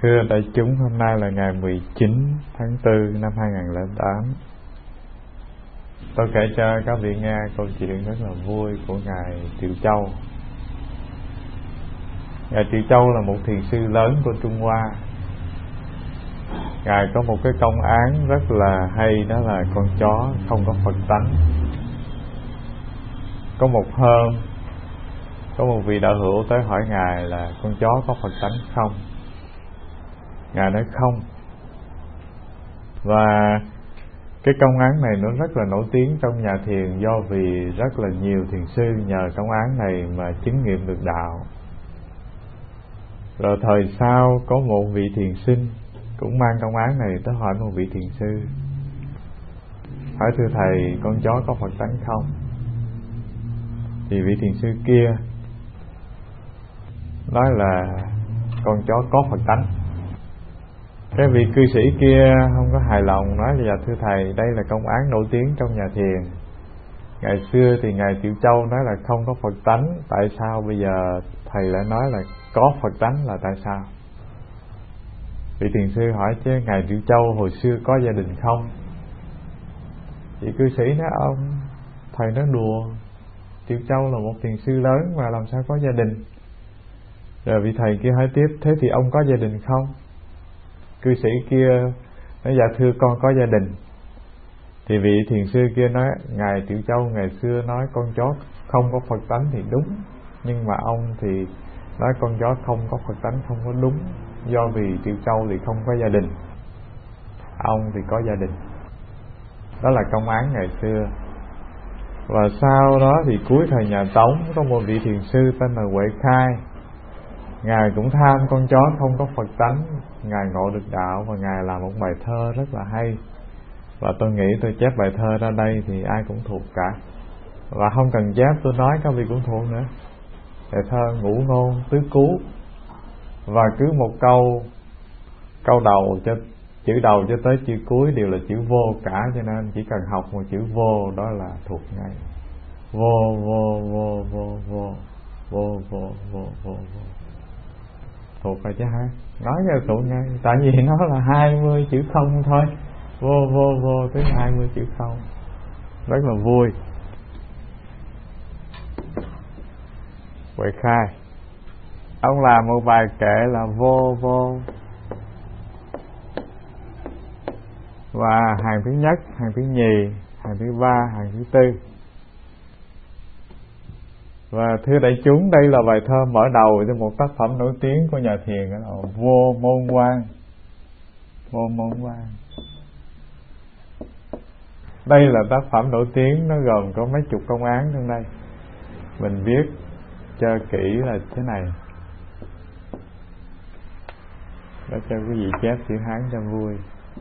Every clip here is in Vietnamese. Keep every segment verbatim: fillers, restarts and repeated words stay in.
Thưa đại chúng, hôm nay là ngày mười chín tháng tư năm hai nghìn lẻ tám. Tôi kể cho các vị nghe câu chuyện rất là vui của Ngài Triệu Châu. Ngài Triệu Châu là một thiền sư lớn của Trung Hoa. Ngài có một cái công án rất là hay, đó là con chó không có Phật tánh. Có một hôm, có một vị đạo hữu tới hỏi Ngài là con chó có Phật tánh không? Ngài nói không. Và cái công án này nó rất là nổi tiếng trong nhà thiền, do vì rất là nhiều thiền sư nhờ công án này mà chứng nghiệm được đạo. Rồi thời sau có một vị thiền sinh cũng mang công án này tới hỏi một vị thiền sư, hỏi thưa thầy, con chó có Phật tánh không? Thì vị thiền sư kia nói là con chó có Phật tánh. Cái vị cư sĩ kia không có hài lòng, nói là thưa thầy, đây là công án nổi tiếng trong nhà thiền. Ngày xưa thì Ngài Triệu Châu nói là không có Phật tánh, tại sao bây giờ thầy lại nói là có Phật tánh, là tại sao? Vị thiền sư hỏi chứ Ngài Triệu Châu hồi xưa có gia đình không? Vị cư sĩ nói ông, thầy nói đùa, Triệu Châu là một thiền sư lớn mà làm sao có gia đình. Rồi vị thầy kia hỏi tiếp, thế thì ông có gia đình không? Cư sĩ kia nói dạ thưa con có gia đình. Thì vị thiền sư kia nói Ngài Triệu Châu ngày xưa nói con chó không có Phật tánh thì đúng, nhưng mà ông thì nói con chó không có Phật tánh không có đúng, do vì Triệu Châu thì không có gia đình, ông thì có gia đình. Đó là công án ngày xưa. Và sau đó thì cuối thời nhà Tống có một vị thiền sư tên là Huệ Khai. Ngài cũng tham con chó không có Phật tánh. Ngài ngộ được đạo và Ngài làm một bài thơ rất là hay. Và tôi nghĩ tôi chép bài thơ ra đây thì ai cũng thuộc cả. Và không cần chép, tôi nói các vị cũng thuộc nữa. Bài thơ ngũ ngôn tứ cú. Và cứ một câu, câu đầu cho chữ đầu cho tới chữ cuối đều là chữ vô cả, cho nên chỉ cần học một chữ vô đó là thuộc ngay. Vô vô vô vô vô vô vô vô vô vô thuộc rồi chứ hả? Nói cho thuộc ngay, tại vì nó là hai mươi chữ không thôi. Vô vô vô tới hai mươi chữ không, rất là vui. Huệ Khai ông làm một bài kệ là vô vô, và hàng thứ nhất, hàng thứ nhì, hàng thứ ba, hàng thứ tư. Và thưa đại chúng, đây là bài thơ mở đầu cho một tác phẩm nổi tiếng của nhà thiền, đó là Vô Môn Quan. Vô Môn Quan đây là tác phẩm nổi tiếng, nó gồm có mấy chục công án trong đây. Mình viết cho kỹ là thế này, để cho quý vị chép chữ Hán cho vui.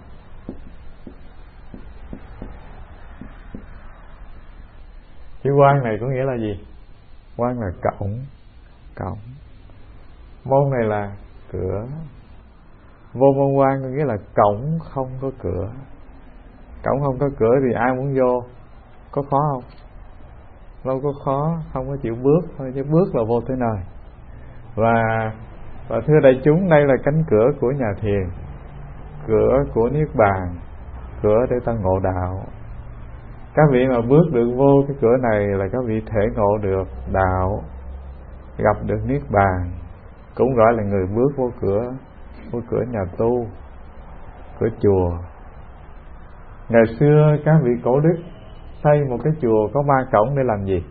Chữ quan này có nghĩa là gì? Quan là cổng, cổng. Môn này là cửa. Vô môn quan có nghĩa là cổng không có cửa. Cổng không có cửa thì ai muốn vô? Có khó không? Đâu có khó, không có chịu bước thôi, chứ bước là vô tới nơi. Và và thưa đại chúng, đây là cánh cửa của nhà thiền, cửa của niết bàn, cửa để ta ngộ đạo. Các vị mà bước được vô cái cửa này là các vị thể ngộ được đạo, gặp được niết bàn, cũng gọi là người bước vô cửa, vô cửa nhà tu, cửa chùa. Ngày xưa các vị cổ đức xây một cái chùa có ba cổng để làm gì?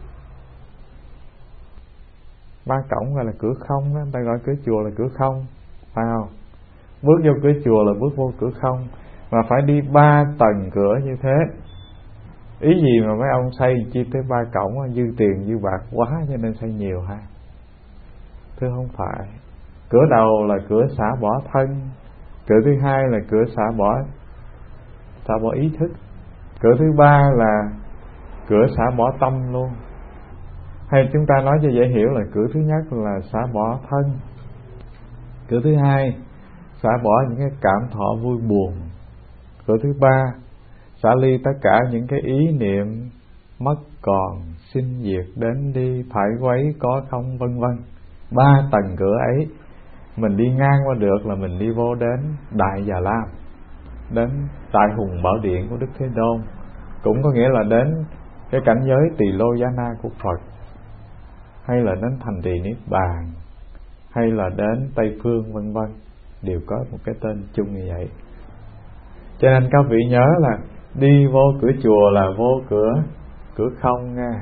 Ba cổng gọi là cửa không đó, người ta gọi cửa chùa là cửa không, phải không? Bước vô cửa chùa là bước vô cửa không, mà phải đi ba tầng cửa như thế. Ý gì mà mấy ông xây chi tới ba cổng, dư tiền dư bạc quá cho nên xây nhiều ha? Thưa không phải. Cửa đầu là cửa xả bỏ thân, cửa thứ hai là cửa xả bỏ xả bỏ ý thức, cửa thứ ba là cửa xả bỏ tâm luôn. Hay chúng ta nói cho dễ hiểu là cửa thứ nhất là xả bỏ thân, cửa thứ hai xả bỏ những cái cảm thọ vui buồn, cửa thứ ba xả ly tất cả những cái ý niệm mất còn, sinh diệt, đến đi, phải quấy, có không, vân vân. Ba tầng cửa ấy Mình đi ngang qua được là mình đi vô đến Đại Già Lam, đến Đại Hùng Bảo Điện của Đức Thế Tôn, cũng có nghĩa là đến cái cảnh giới Tỳ Lô Giá Na của Phật, hay là đến thành trì Niết Bàn, hay là đến Tây Phương vân vân, đều có một cái tên chung như vậy. Cho nên các vị nhớ là đi vô cửa chùa là vô cửa cửa không nha.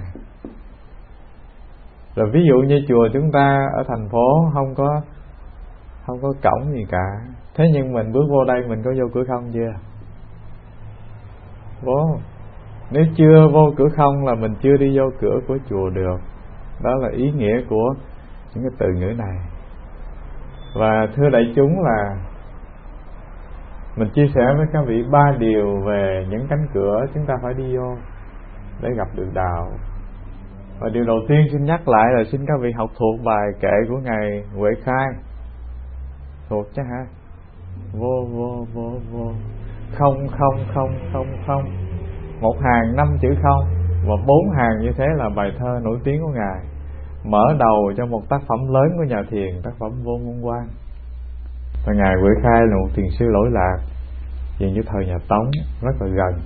Rồi ví dụ như chùa chúng ta ở thành phố không có không có cổng gì cả, thế nhưng mình bước vô đây mình có vô cửa không chưa? Vô. Nếu chưa vô cửa không là mình chưa đi vô cửa của chùa được. Đó là ý nghĩa của những cái từ ngữ này. Và thưa đại chúng là mình chia sẻ với các vị ba điều về những cánh cửa chúng ta phải đi vô để gặp được đạo. Và điều đầu tiên xin nhắc lại là xin các vị học thuộc bài kệ của Ngài Huệ Khai. Thuộc chứ hả? Vô vô vô vô không không không không không. Một hàng năm chữ không và bốn hàng như thế là bài thơ nổi tiếng của Ngài, mở đầu cho một tác phẩm lớn của nhà thiền, tác phẩm Vô Ngôn Quang. Và Ngài Huệ Khai là một thiền sư lỗi lạc, hiện với thời nhà Tống, rất là gần.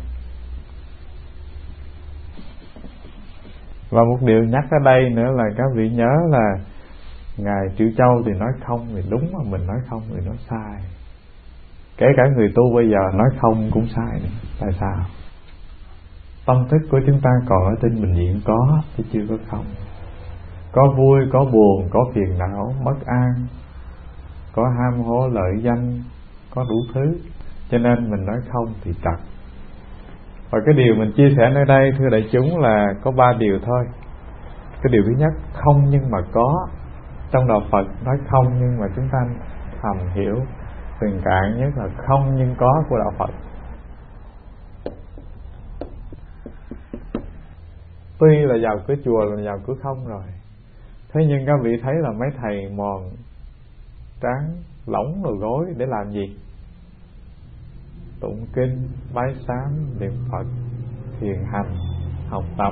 Và một điều nhắc ở đây nữa là các vị nhớ là Ngài Triệu Châu thì nói không thì đúng, mà mình nói không thì nói sai. Kể cả người tu bây giờ nói không cũng sai nữa. Tại sao? Tâm thức của chúng ta còn ở trên bình diện có, chứ chưa có không. Có vui, có buồn, có phiền não, bất an, có ham hố lợi danh, có đủ thứ. Cho nên mình nói không thì trật. Và cái điều mình chia sẻ nơi đây thưa đại chúng là có ba điều thôi. Cái điều thứ nhất, không nhưng mà có. Trong đạo Phật nói không nhưng mà chúng ta thầm hiểu tình cạn nhất là không nhưng có của đạo Phật. Tuy là vào cửa chùa là vào cửa không rồi, thế nhưng các vị thấy là mấy thầy mòn trán lỏng rồi gối để làm gì? Tụng kinh, bái sám, niệm Phật, thiền hành, học tập.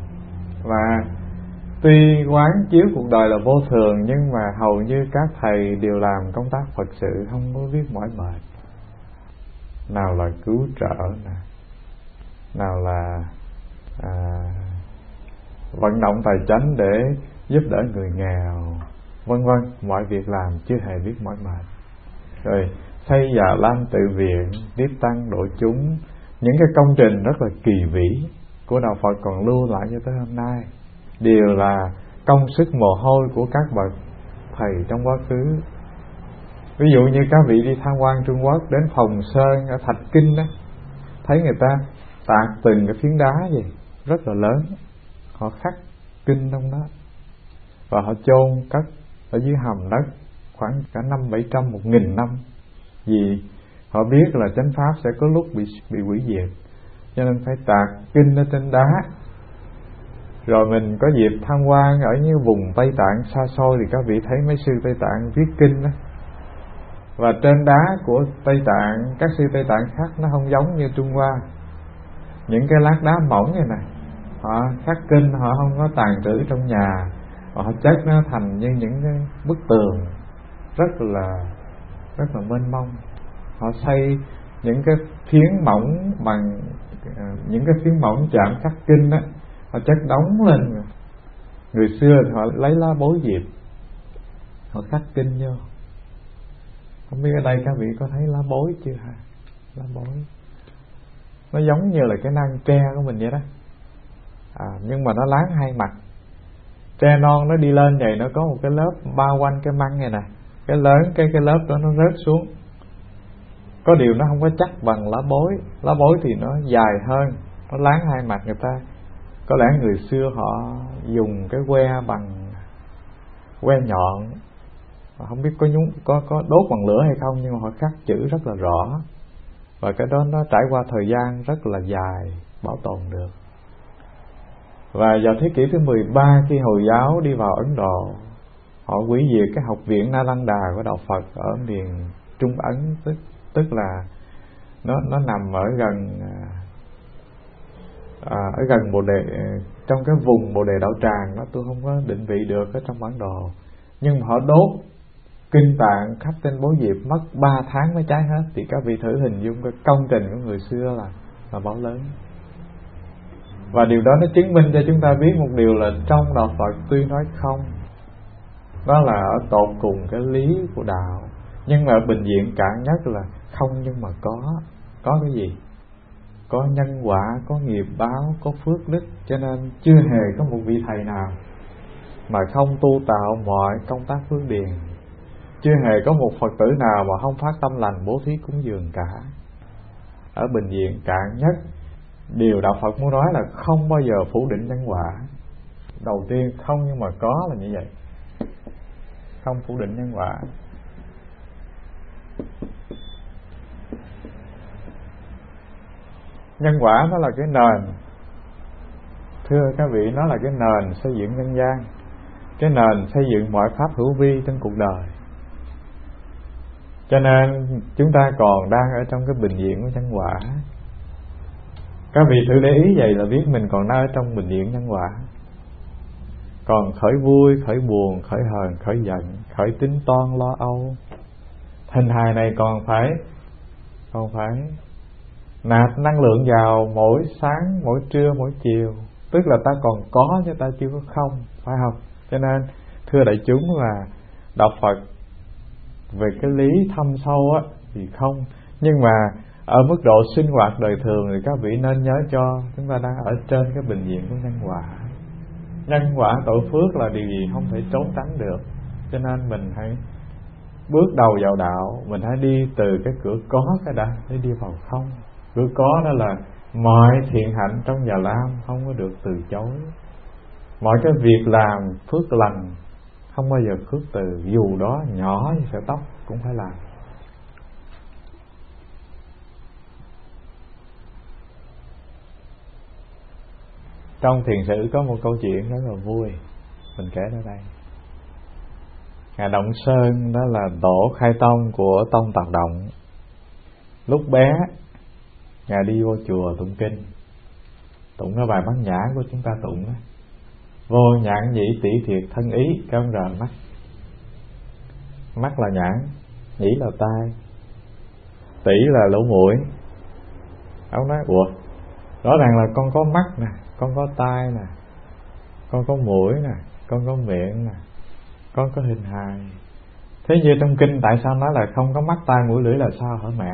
Và tuy quán chiếu cuộc đời là vô thường, nhưng mà hầu như các thầy đều làm công tác Phật sự, không có biết mỏi mệt. Nào là cứu trợ nè, nào là à, vận động tài chánh để giúp đỡ người nghèo, vân vân, mọi việc làm chưa hề biết mỏi mệt. Rồi xây Già Lam tự viện, tiếp tăng độ chúng, những cái công trình rất là kỳ vĩ của đạo Phật còn lưu lại cho tới hôm nay, đều là công sức mồ hôi của các bậc thầy trong quá khứ. Ví dụ như các vị đi tham quan Trung Quốc, đến Phòng Sơn ở Thạch Kinh đó, thấy người ta tạc từng cái phiến đá gì rất là lớn, họ khắc kinh trong đó và họ chôn cất ở dưới hầm đất khoảng cả năm bảy trăm một nghìn năm, vì họ biết là chánh pháp sẽ có lúc bị bị hủy diệt, cho nên phải tạc kinh ở trên đá. Rồi mình có dịp tham quan ở những vùng Tây Tạng xa xôi thì các vị thấy mấy sư Tây Tạng viết kinh đó, và trên đá của Tây Tạng, các sư Tây Tạng khác nó không giống như Trung Hoa, những cái lát đá mỏng như này, họ khắc kinh họ không có tàn trữ trong nhà, họ chất nó thành như những cái bức tường rất là rất là mênh mông. Họ xây những cái phiến mỏng bằng những cái phiến mỏng chạm khắc kinh đó, họ chất đóng lên. Người xưa thì họ lấy lá bối diệp họ khắc kinh vô. Không biết ở đây các vị có thấy lá bối chưa hả? Lá bối nó giống như là cái nang tre của mình vậy đó, à, nhưng mà nó láng hai mặt. Tre non nó đi lên vậy, nó có một cái lớp bao quanh cái măng này nè, cái lớn cái cái lớp đó nó rớt xuống. Có điều nó không có chắc bằng lá bối. Lá bối thì nó dài hơn, nó láng hai mặt. Người ta có lẽ người xưa họ dùng cái que bằng que nhọn, không biết có nhúng có có đốt bằng lửa hay không, nhưng mà họ khắc chữ rất là rõ, và cái đó nó trải qua thời gian rất là dài bảo tồn được. Và vào thế kỷ thứ mười ba, khi Hồi giáo đi vào Ấn Độ, họ hủy diệt cái học viện Nalanda của đạo Phật ở miền Trung Ấn, tức tức là nó nó nằm ở gần à, ở gần Bồ Đề, trong cái vùng Bồ Đề Đạo Tràng đó, tôi không có định vị được ở trong bản đồ, nhưng mà họ đốt kinh tạng khắp trên bốn diệp mất ba tháng mới cháy hết, thì các vị thử hình dung cái công trình của người xưa là là bao lớn. Và điều đó nó chứng minh cho chúng ta biết một điều là trong đạo Phật tuy nói không, đó là ở tột cùng cái lý của đạo, nhưng mà bình diện cạn nhất là không nhưng mà có. Có cái gì? Có nhân quả, có nghiệp báo, có phước đức. Cho nên chưa hề có một vị thầy nào mà không tu tạo mọi công tác phước điền. Chưa hề có một Phật tử nào mà không phát tâm lành bố thí cúng dường cả. Ở bình diện cạn nhất, điều đạo Phật muốn nói là không bao giờ phủ định nhân quả. Đầu tiên không nhưng mà có là như vậy, không phủ định nhân quả. Nhân quả nó là cái nền, thưa các vị, nó là cái nền xây dựng nhân gian, cái nền xây dựng mọi pháp hữu vi trên cuộc đời. Cho nên chúng ta còn đang ở trong cái bình diện của nhân quả. Các vị thử để ý vậy là biết mình còn đang ở trong bình diện nhân quả. Còn khởi vui, khởi buồn, khởi hờn, khởi giận, khởi tính toan lo âu. Hình hài này còn phải Còn phải nạp năng lượng vào mỗi sáng, mỗi trưa, mỗi chiều. Tức là ta còn có chứ ta chưa có không, phải không? Cho nên thưa đại chúng là đạo Phật về cái lý thâm sâu á thì không, nhưng mà ở mức độ sinh hoạt đời thường thì các vị nên nhớ cho chúng ta đang ở trên cái bình diện của nhân quả. Nhân quả tội phước là điều gì không thể trốn tránh được. Cho nên mình hãy bước đầu vào đạo, mình hãy đi từ cái cửa có cái đã để đi vào không. Cửa có đó là mọi thiện hạnh trong Già Lam không có được từ chối. Mọi cái việc làm phước lành không bao giờ khước từ, dù đó nhỏ như sợi tóc cũng phải làm. Trong thiền sử có một câu chuyện rất là vui, mình kể ở đây. Ngài Động Sơn đó là tổ khai tông của tông Tạc Động. Lúc bé Ngài đi vô chùa tụng kinh, tụng cái bài Bát Nhã của chúng ta tụng đó. Vô nhãn nhĩ tỷ thiệt thân ý, cái ông rờ mắt. Mắt là nhãn, nhĩ là tai, tỷ là lỗ mũi. Ông nói ủa, rõ ràng là con có mắt nè, con có tai nè, con có mũi nè, con có miệng nè, con có hình hài. Thế như trong kinh tại sao nói là không có mắt, tai, mũi, lưỡi là sao hả mẹ?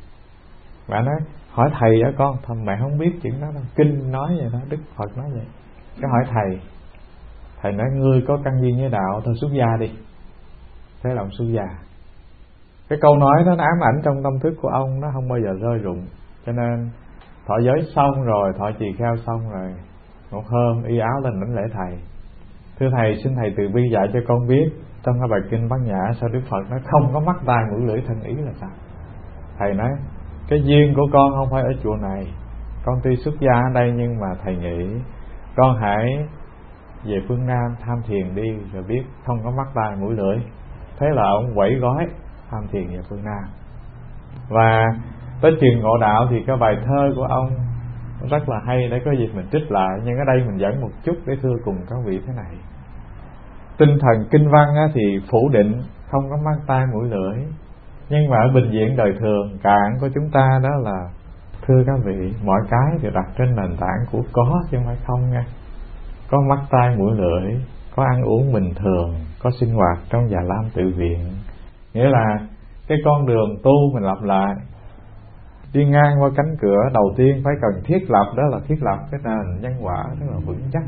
Mẹ nói hỏi thầy á con, thầm mẹ không biết chuyện đó đâu. Kinh nói vậy đó, Đức Phật nói vậy. Cái hỏi thầy, thầy nói ngươi có căn duyên với đạo, thôi xuất gia đi. Thế là ông xuất gia. Cái câu nói đó nó ám ảnh trong tâm thức của ông, nó không bao giờ rơi rụng. Cho nên thọ giới xong rồi, thọ trì kheo xong rồi, một hôm y áo lên lãnh lễ thầy. Thưa thầy, xin thầy từ bi dạy cho con biết trong cái bài kinh Bát Nhã sao Đức Phật nó không có mắt, tai, mũi, lưỡi, thân ý là sao? Thầy nói cái duyên của con không phải ở chùa này, con tuy xuất gia ở đây nhưng mà thầy nghĩ con hãy về phương Nam tham thiền đi rồi biết không có mắt, tai, mũi, lưỡi. Thế là ông quẩy gói tham thiền về phương Nam. Và tới truyền ngộ đạo thì cái bài thơ của ông rất là hay, để có dịp mình trích lại. Nhưng ở đây mình dẫn một chút để thưa cùng các vị thế này. Tinh thần kinh văn thì phủ định không có mắt, tai, mũi, lưỡi. Nhưng mà ở bình diện đời thường cạn của chúng ta đó là, thưa các vị, mọi cái đều đặt trên nền tảng của có chứ không phải không nha. Có mắt, tai, mũi, lưỡi, có ăn uống bình thường, có sinh hoạt trong Già Lam tự viện. Nghĩa là cái con đường tu mình lặp lại. Đi ngang qua cánh cửa đầu tiên phải cần thiết lập, đó là thiết lập cái nền nhân quả rất là vững chắc.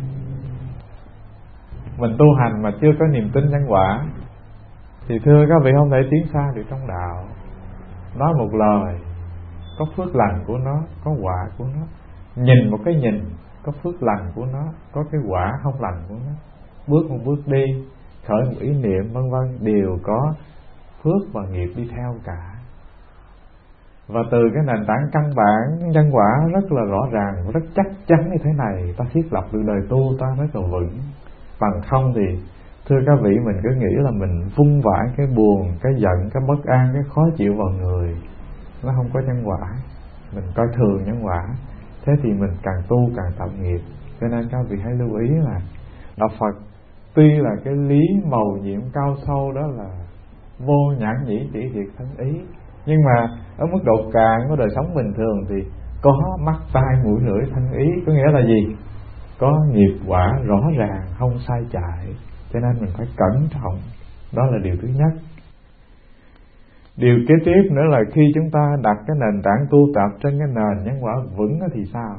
Mình tu hành mà chưa có niềm tin nhân quả thì thưa các vị không thể tiến xa được trong đạo. Nói một lời có phước lành của nó, có quả của nó. Nhìn một cái nhìn có phước lành của nó, có cái quả không lành của nó. Bước một bước đi, khởi một ý niệm vân vân đều có phước và nghiệp đi theo cả. Và từ cái nền tảng căn bản nhân quả rất là rõ ràng, rất chắc chắn như thế này, ta thiết lập được đời tu ta rất là vững. Bằng không thì thưa các vị, mình cứ nghĩ là mình vung vãi cái buồn, cái giận, cái bất an, cái khó chịu vào người, nó không có nhân quả. Mình coi thường nhân quả, thế thì mình càng tu càng tạo nghiệp. Cho nên các vị hãy lưu ý là đạo Phật tuy là cái lý màu nhiệm cao sâu, đó là vô nhãn nhĩ tỷ thiệt thân ý. Nhưng mà ở mức độ cạn của đời sống bình thường thì có mắt tai mũi lưỡi thân ý, có nghĩa là gì? Có nghiệp quả rõ ràng, không sai chạy. Cho nên mình phải cẩn trọng. Đó là điều thứ nhất. Điều kế tiếp nữa là khi chúng ta đặt cái nền tảng tu tập trên cái nền nhân quả vững thì sao?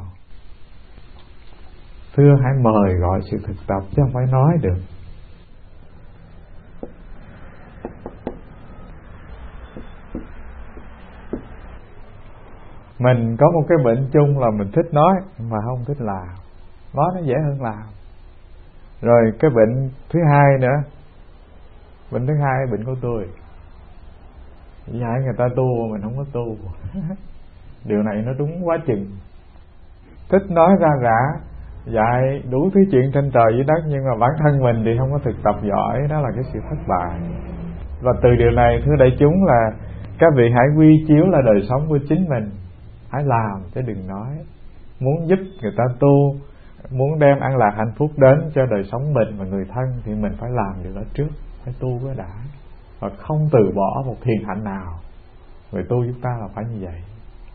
Thưa, hãy mời gọi sự thực tập chứ không phải nói được. Mình có một cái bệnh chung là mình thích nói mà không thích làm. Nói nó dễ hơn làm. Rồi cái bệnh thứ hai nữa, bệnh thứ hai bệnh của tôi, dạy người ta tu mà mình không có tu. Điều này nó đúng quá chừng. Thích nói ra rã, dạy đủ thứ chuyện trên trời dưới đất, nhưng mà bản thân mình thì không có thực tập giỏi. Đó là cái sự thất bại. Và từ điều này thưa đại chúng là các vị hãy quy chiếu là đời sống của chính mình. Hãy làm chứ đừng nói. Muốn giúp người ta tu, muốn đem an lạc hạnh phúc đến cho đời sống mình và người thân thì mình phải làm điều đó trước. Phải tu cái đã. Và không từ bỏ một thiền hạnh nào. Người tu chúng ta là phải như vậy.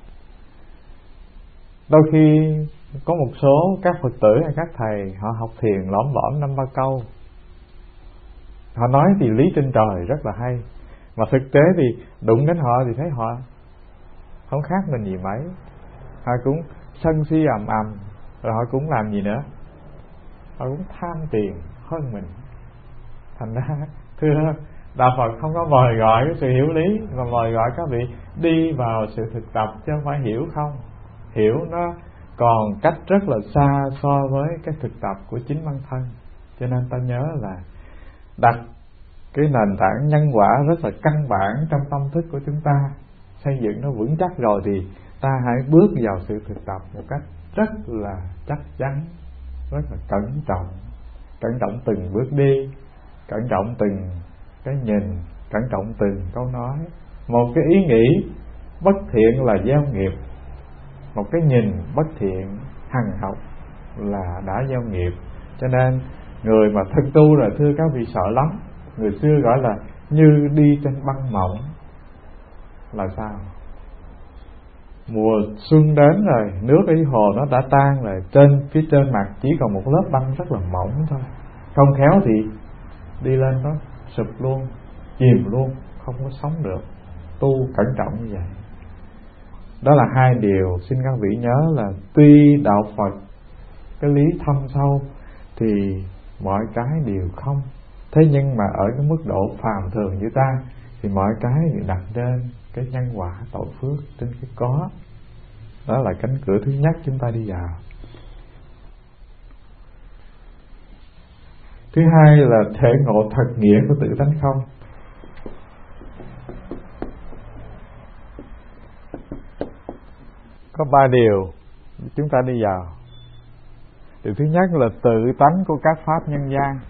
Đôi khi có một số các Phật tử hay các thầy họ học thiền lõm lõm năm ba câu, họ nói thì lý trên trời rất là hay, mà thực tế thì đụng đến họ thì thấy họ không khác mình gì mấy. Họ cũng sân si ầm ầm, rồi họ cũng làm gì nữa, họ cũng tham tiền hơn mình. Thành ra thưa Đạo Phật không có mời gọi cái sự hiểu lý, mà mời gọi các vị đi vào sự thực tập, chứ không phải hiểu không. Hiểu nó còn cách rất là xa so với cái thực tập của chính bản thân. Cho nên ta nhớ là đặt cái nền tảng nhân quả rất là căn bản trong tâm thức của chúng ta, xây dựng nó vững chắc rồi thì ta hãy bước vào sự thực tập một cách rất là chắc chắn, rất là cẩn trọng. Cẩn trọng từng bước đi, cẩn trọng từng cái nhìn, cẩn trọng từng câu nói. Một cái ý nghĩ bất thiện là gieo nghiệp, một cái nhìn bất thiện hằng học là đã gieo nghiệp. Cho nên người mà thực tu rồi thưa các vị sợ lắm. Người xưa gọi là như đi trên băng mỏng. Là sao? Mùa xuân đến rồi, nước ở hồ nó đã tan rồi, trên phía trên mặt chỉ còn một lớp băng rất là mỏng thôi. Không khéo thì đi lên nó sụp luôn, chìm luôn, không có sống được. Tu cẩn trọng như vậy. Đó là hai điều xin các vị nhớ là tuy đạo Phật cái lý thâm sâu thì mọi cái đều không. Thế nhưng mà ở cái mức độ phàm thường như ta thì mọi cái đều đặt trên cái nhân quả tội phước, trên cái có. Đó là cánh cửa thứ nhất chúng ta đi vào. Thứ hai là thể ngộ thật nghĩa của tự tánh không. Có ba điều chúng ta đi vào. Điều thứ nhất là tự tánh của các pháp nhân gian.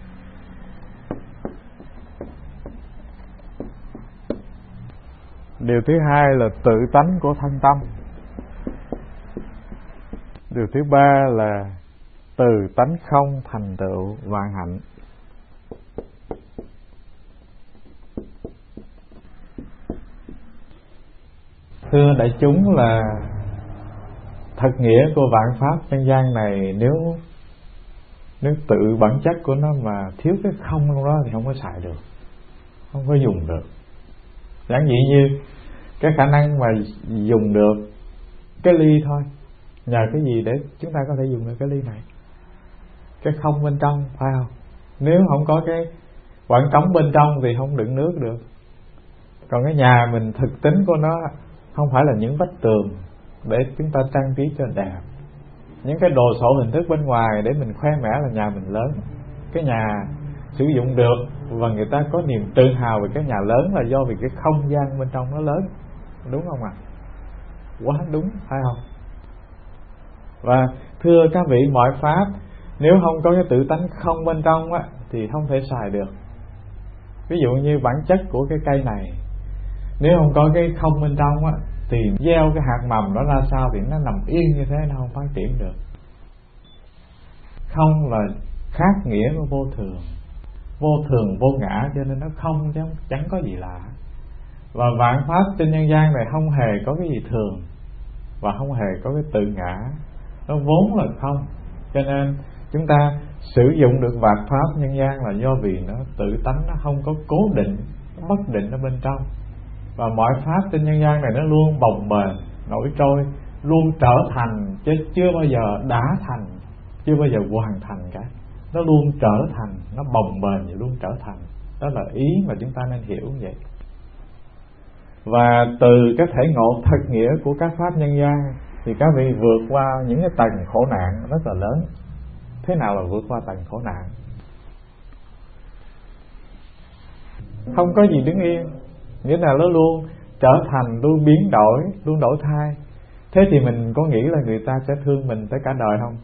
Điều thứ hai là tự tánh của thân tâm. Điều thứ ba là từ tánh không thành tựu vạn hạnh. Thưa đại chúng là thật nghĩa của vạn pháp nhân gian này, nếu nếu tự bản chất của nó mà thiếu cái không trong đó thì không có xài được, không có dùng được. Giản dị như cái khả năng mà dùng được cái ly thôi, nhờ cái gì để chúng ta có thể dùng được cái ly này? Cái không bên trong, phải không? Nếu không có cái quảng trống bên trong thì không đựng nước được. Còn cái nhà mình thực tính của nó không phải là những vách tường để chúng ta trang trí cho đẹp, những cái đồ sộ hình thức bên ngoài để mình khoe mẽ là nhà mình lớn. Cái nhà sử dụng được và người ta có niềm tự hào về cái nhà lớn là do vì cái không gian bên trong nó lớn. Đúng không ạ? À? Quá đúng, phải không? Và thưa các vị, mọi pháp nếu không có cái tự tánh không bên trong á, thì không thể xài được. Ví dụ như bản chất của cái cây này, nếu không có cái không bên trong á, thì gieo cái hạt mầm nó ra sao thì nó nằm yên như thế, nó không phát triển được. Không là khác nghĩa của vô thường. vô thường vô ngã, cho nên nó không chứ chẳng có gì lạ. Và vạn pháp trên nhân gian này không hề có cái gì thường và không hề có cái tự ngã, nó vốn là không. Cho nên chúng ta sử dụng được vạn pháp nhân gian là do vì nó tự tánh, nó không có cố định, nó bất định ở bên trong. Và mọi pháp trên nhân gian này nó luôn bồng bềnh, nổi trôi, luôn trở thành, chứ chưa bao giờ đã thành, chưa bao giờ hoàn thành cả. Nó luôn trở thành, nó bồng bềnh và luôn trở thành. Đó là ý mà chúng ta nên hiểu như vậy. Và từ cái thể ngộ thật nghĩa của các pháp nhân gian thì các vị vượt qua những cái tầng khổ nạn rất là lớn. Thế nào là vượt qua tầng khổ nạn? Không có gì đứng yên, nghĩa là nó luôn trở thành, luôn biến đổi, luôn đổi thay. Thế thì mình có nghĩ là người ta sẽ thương mình tới cả đời không?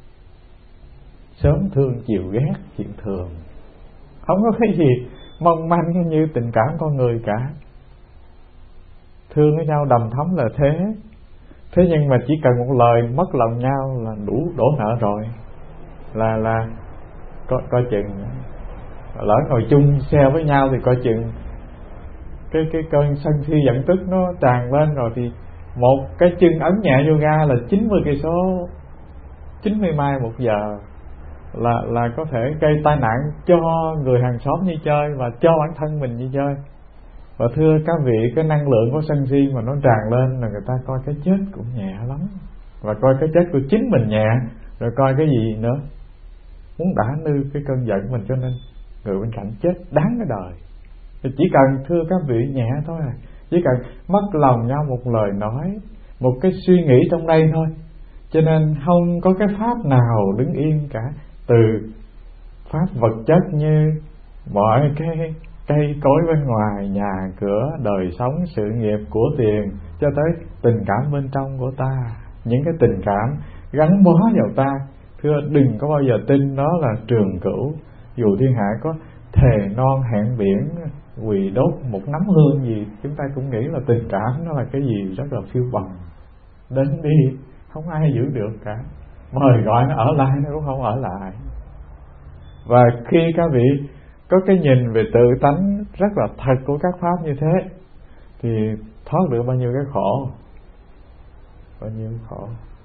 Sớm thương chiều ghét, chuyện thường. Không có cái gì mong manh như tình cảm con người cả. Thương với nhau đầm thấm là thế. Thế nhưng mà chỉ cần một lời mất lòng nhau là đủ đổ nợ rồi. Là là coi, coi chừng lỡ ngồi chung xe với nhau thì coi chừng cái cái cơn sân si giận tức nó tràn lên rồi thì một cái chân ấn nhẹ vô ga là chín mươi cây số, chín mươi mai một giờ là là có thể gây tai nạn cho người hàng xóm như chơi và cho bản thân mình như chơi. Và thưa các vị, cái năng lượng của sân si mà nó tràn lên là người ta coi cái chết cũng nhẹ lắm, và coi cái chết của chính mình nhẹ, rồi coi cái gì nữa muốn đả nư cái cơn giận mình, cho nên người bên cạnh chết đáng cái đời. Thì chỉ cần thưa các vị nhẹ thôi à, chỉ cần mất lòng nhau một lời nói, một cái suy nghĩ trong đây thôi. Cho nên không có cái pháp nào đứng yên cả, từ pháp vật chất như mọi cái cây cối bên ngoài, nhà cửa, đời sống, sự nghiệp, của tiền, cho tới tình cảm bên trong của ta, những cái tình cảm gắn bó vào ta. Thưa đừng có bao giờ tin đó là trường cửu. Dù thiên hạ có thề non hẹn biển, quỳ đốt một nắm hương gì, chúng ta cũng nghĩ là tình cảm nó là cái gì rất là phiêu bồng. Đến đi không ai giữ được cả, mời gọi nó ở lại nó cũng không ở lại. Và khi các vị có cái nhìn về tự tánh rất là thật của các pháp như thế thì thoát được bao nhiêu cái khổ, bao nhiêu khổ.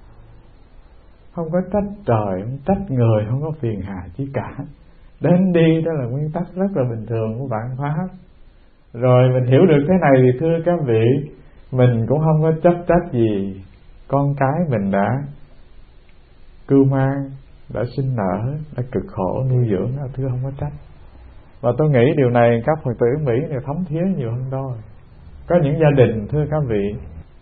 Không có trách trời, không trách người, không có phiền hà chi cả. Đến đi đó là nguyên tắc rất là bình thường của vạn pháp. Rồi mình hiểu được thế này thì thưa các vị, mình cũng không có chấp trách gì con cái mình đã cưu mang, đã sinh nở, đã cực khổ nuôi dưỡng, thưa không có trách. Và tôi nghĩ điều này các Phật tử Mỹ này thấm thía nhiều hơn đôi. Có những gia đình thưa các vị,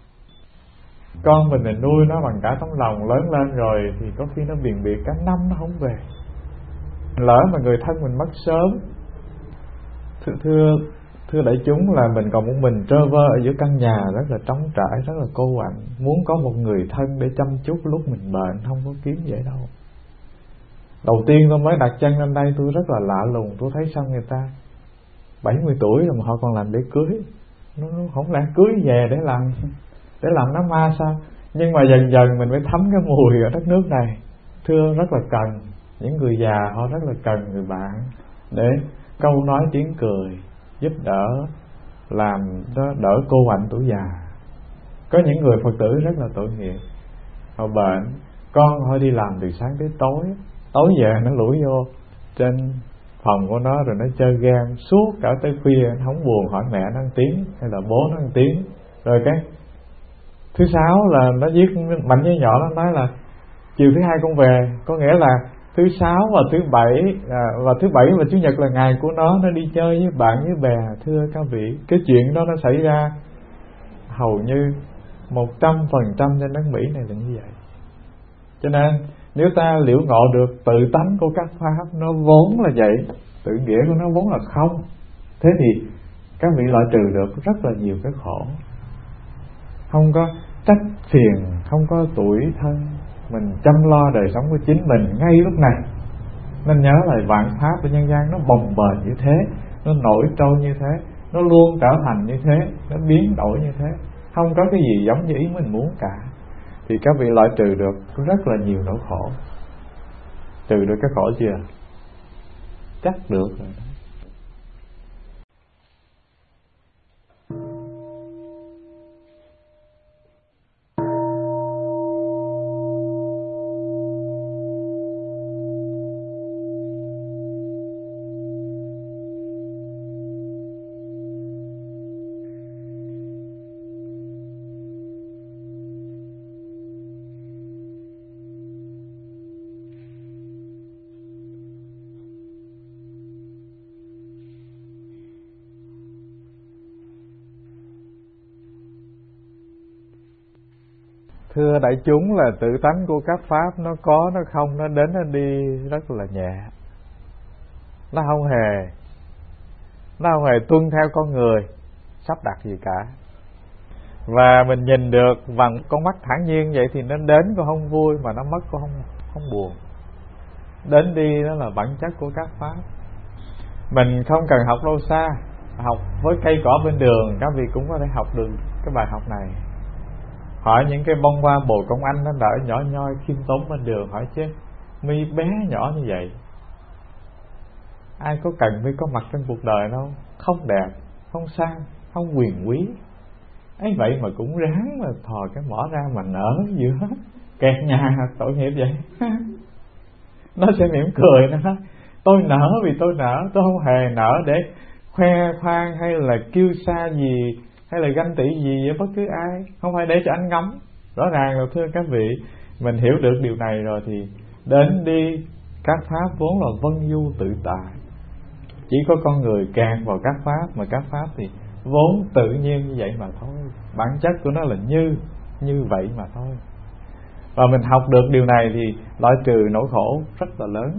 con mình mình nuôi nó bằng cả tấm lòng, lớn lên rồi thì có khi nó biền biệt cả năm nó không về. Lỡ mà người thân mình mất sớm, thưa thưa, thưa đại chúng, là mình còn một mình trơ vơ ở giữa căn nhà rất là trống trải, rất là cô quạnh. Muốn có một người thân để chăm chút lúc mình bệnh không có kiếm dễ đâu. Đầu tiên tôi mới đặt chân lên đây tôi rất là lạ lùng, tôi thấy sao người ta bảy mươi tuổi rồi mà họ còn làm để cưới. Nó không lẽ cưới về để làm để làm nó ma sao? Nhưng mà dần dần mình mới thấm cái mùi ở đất nước này. Thưa rất là cần, những người già họ rất là cần người bạn để câu nói tiếng cười, giúp đỡ, làm đó đỡ cô quạnh tuổi già. Có những người Phật tử rất là tội nghiệp, họ bệnh, con họ đi làm từ sáng tới tối, tối về nó lủi vô trên phòng của nó rồi nó chơi game suốt cả tới khuya, nó không buồn hỏi mẹ nó một tiếng hay là bố nó một tiếng. Rồi cái thứ sáu là nó viết mạnh với nhỏ, nó nói là chiều thứ hai con về, có nghĩa là thứ sáu và thứ bảy à, và thứ bảy và chủ nhật là ngày của nó nó đi chơi với bạn với bè. Thưa các vị, cái chuyện đó nó xảy ra hầu như một trăm phần trăm trên đất Mỹ này là như vậy. Cho nên nếu ta liễu ngộ được tự tánh của các pháp, nó vốn là vậy, tự nghĩa của nó vốn là không, thế thì các vị loại trừ được rất là nhiều cái khổ. Không có trách phiền, không có tủi thân, mình chăm lo đời sống của chính mình ngay lúc này. Nên nhớ là vạn pháp của nhân gian nó bồng bềnh như thế, nó nổi trôi như thế, nó luôn trở thành như thế, nó biến đổi như thế, không có cái gì giống như ý mình muốn cả. Thì các vị loại trừ được rất là nhiều nỗi khổ. Trừ được cái khổ chưa? chắc được rồi. Thưa đại chúng, là tự tánh của các pháp nó có, nó không, nó đến, nó đi rất là nhẹ. Nó không hề Nó không hề tuân theo con người sắp đặt gì cả. Và mình nhìn được bằng con mắt thản nhiên vậy thì nó đến cũng không vui, mà nó mất cũng không, không buồn. Đến đi đó là bản chất của các pháp. Mình không cần học đâu xa, học với cây cỏ bên đường, các vị cũng có thể học được cái bài học này. Hỏi những cái bông hoa bồ công anh nó nở nhỏ nhoi khiêm tốn bên đường, hỏi chứ mi bé nhỏ như vậy, ai có cần mi có mặt trong cuộc đời đâu, không đẹp, không sang, không quyền quý, ấy vậy mà cũng ráng mà thò cái mỏ ra mà nở giữa kẹt nhà, tội nghiệp vậy. Nó sẽ mỉm cười, nó nói tôi nở vì tôi nở, tôi không hề nở để khoe khoang hay là kiêu sa gì hay là ganh tị gì với bất cứ ai, không phải để cho anh ngắm. Rõ ràng là thưa các vị, mình hiểu được điều này rồi thì đến đi các pháp vốn là vân du tự tại. Chỉ có con người kẹt vào các pháp, mà các pháp thì vốn tự nhiên như vậy mà thôi. Bản chất của nó là như như vậy mà thôi. Và mình học được điều này thì loại trừ nỗi khổ rất là lớn.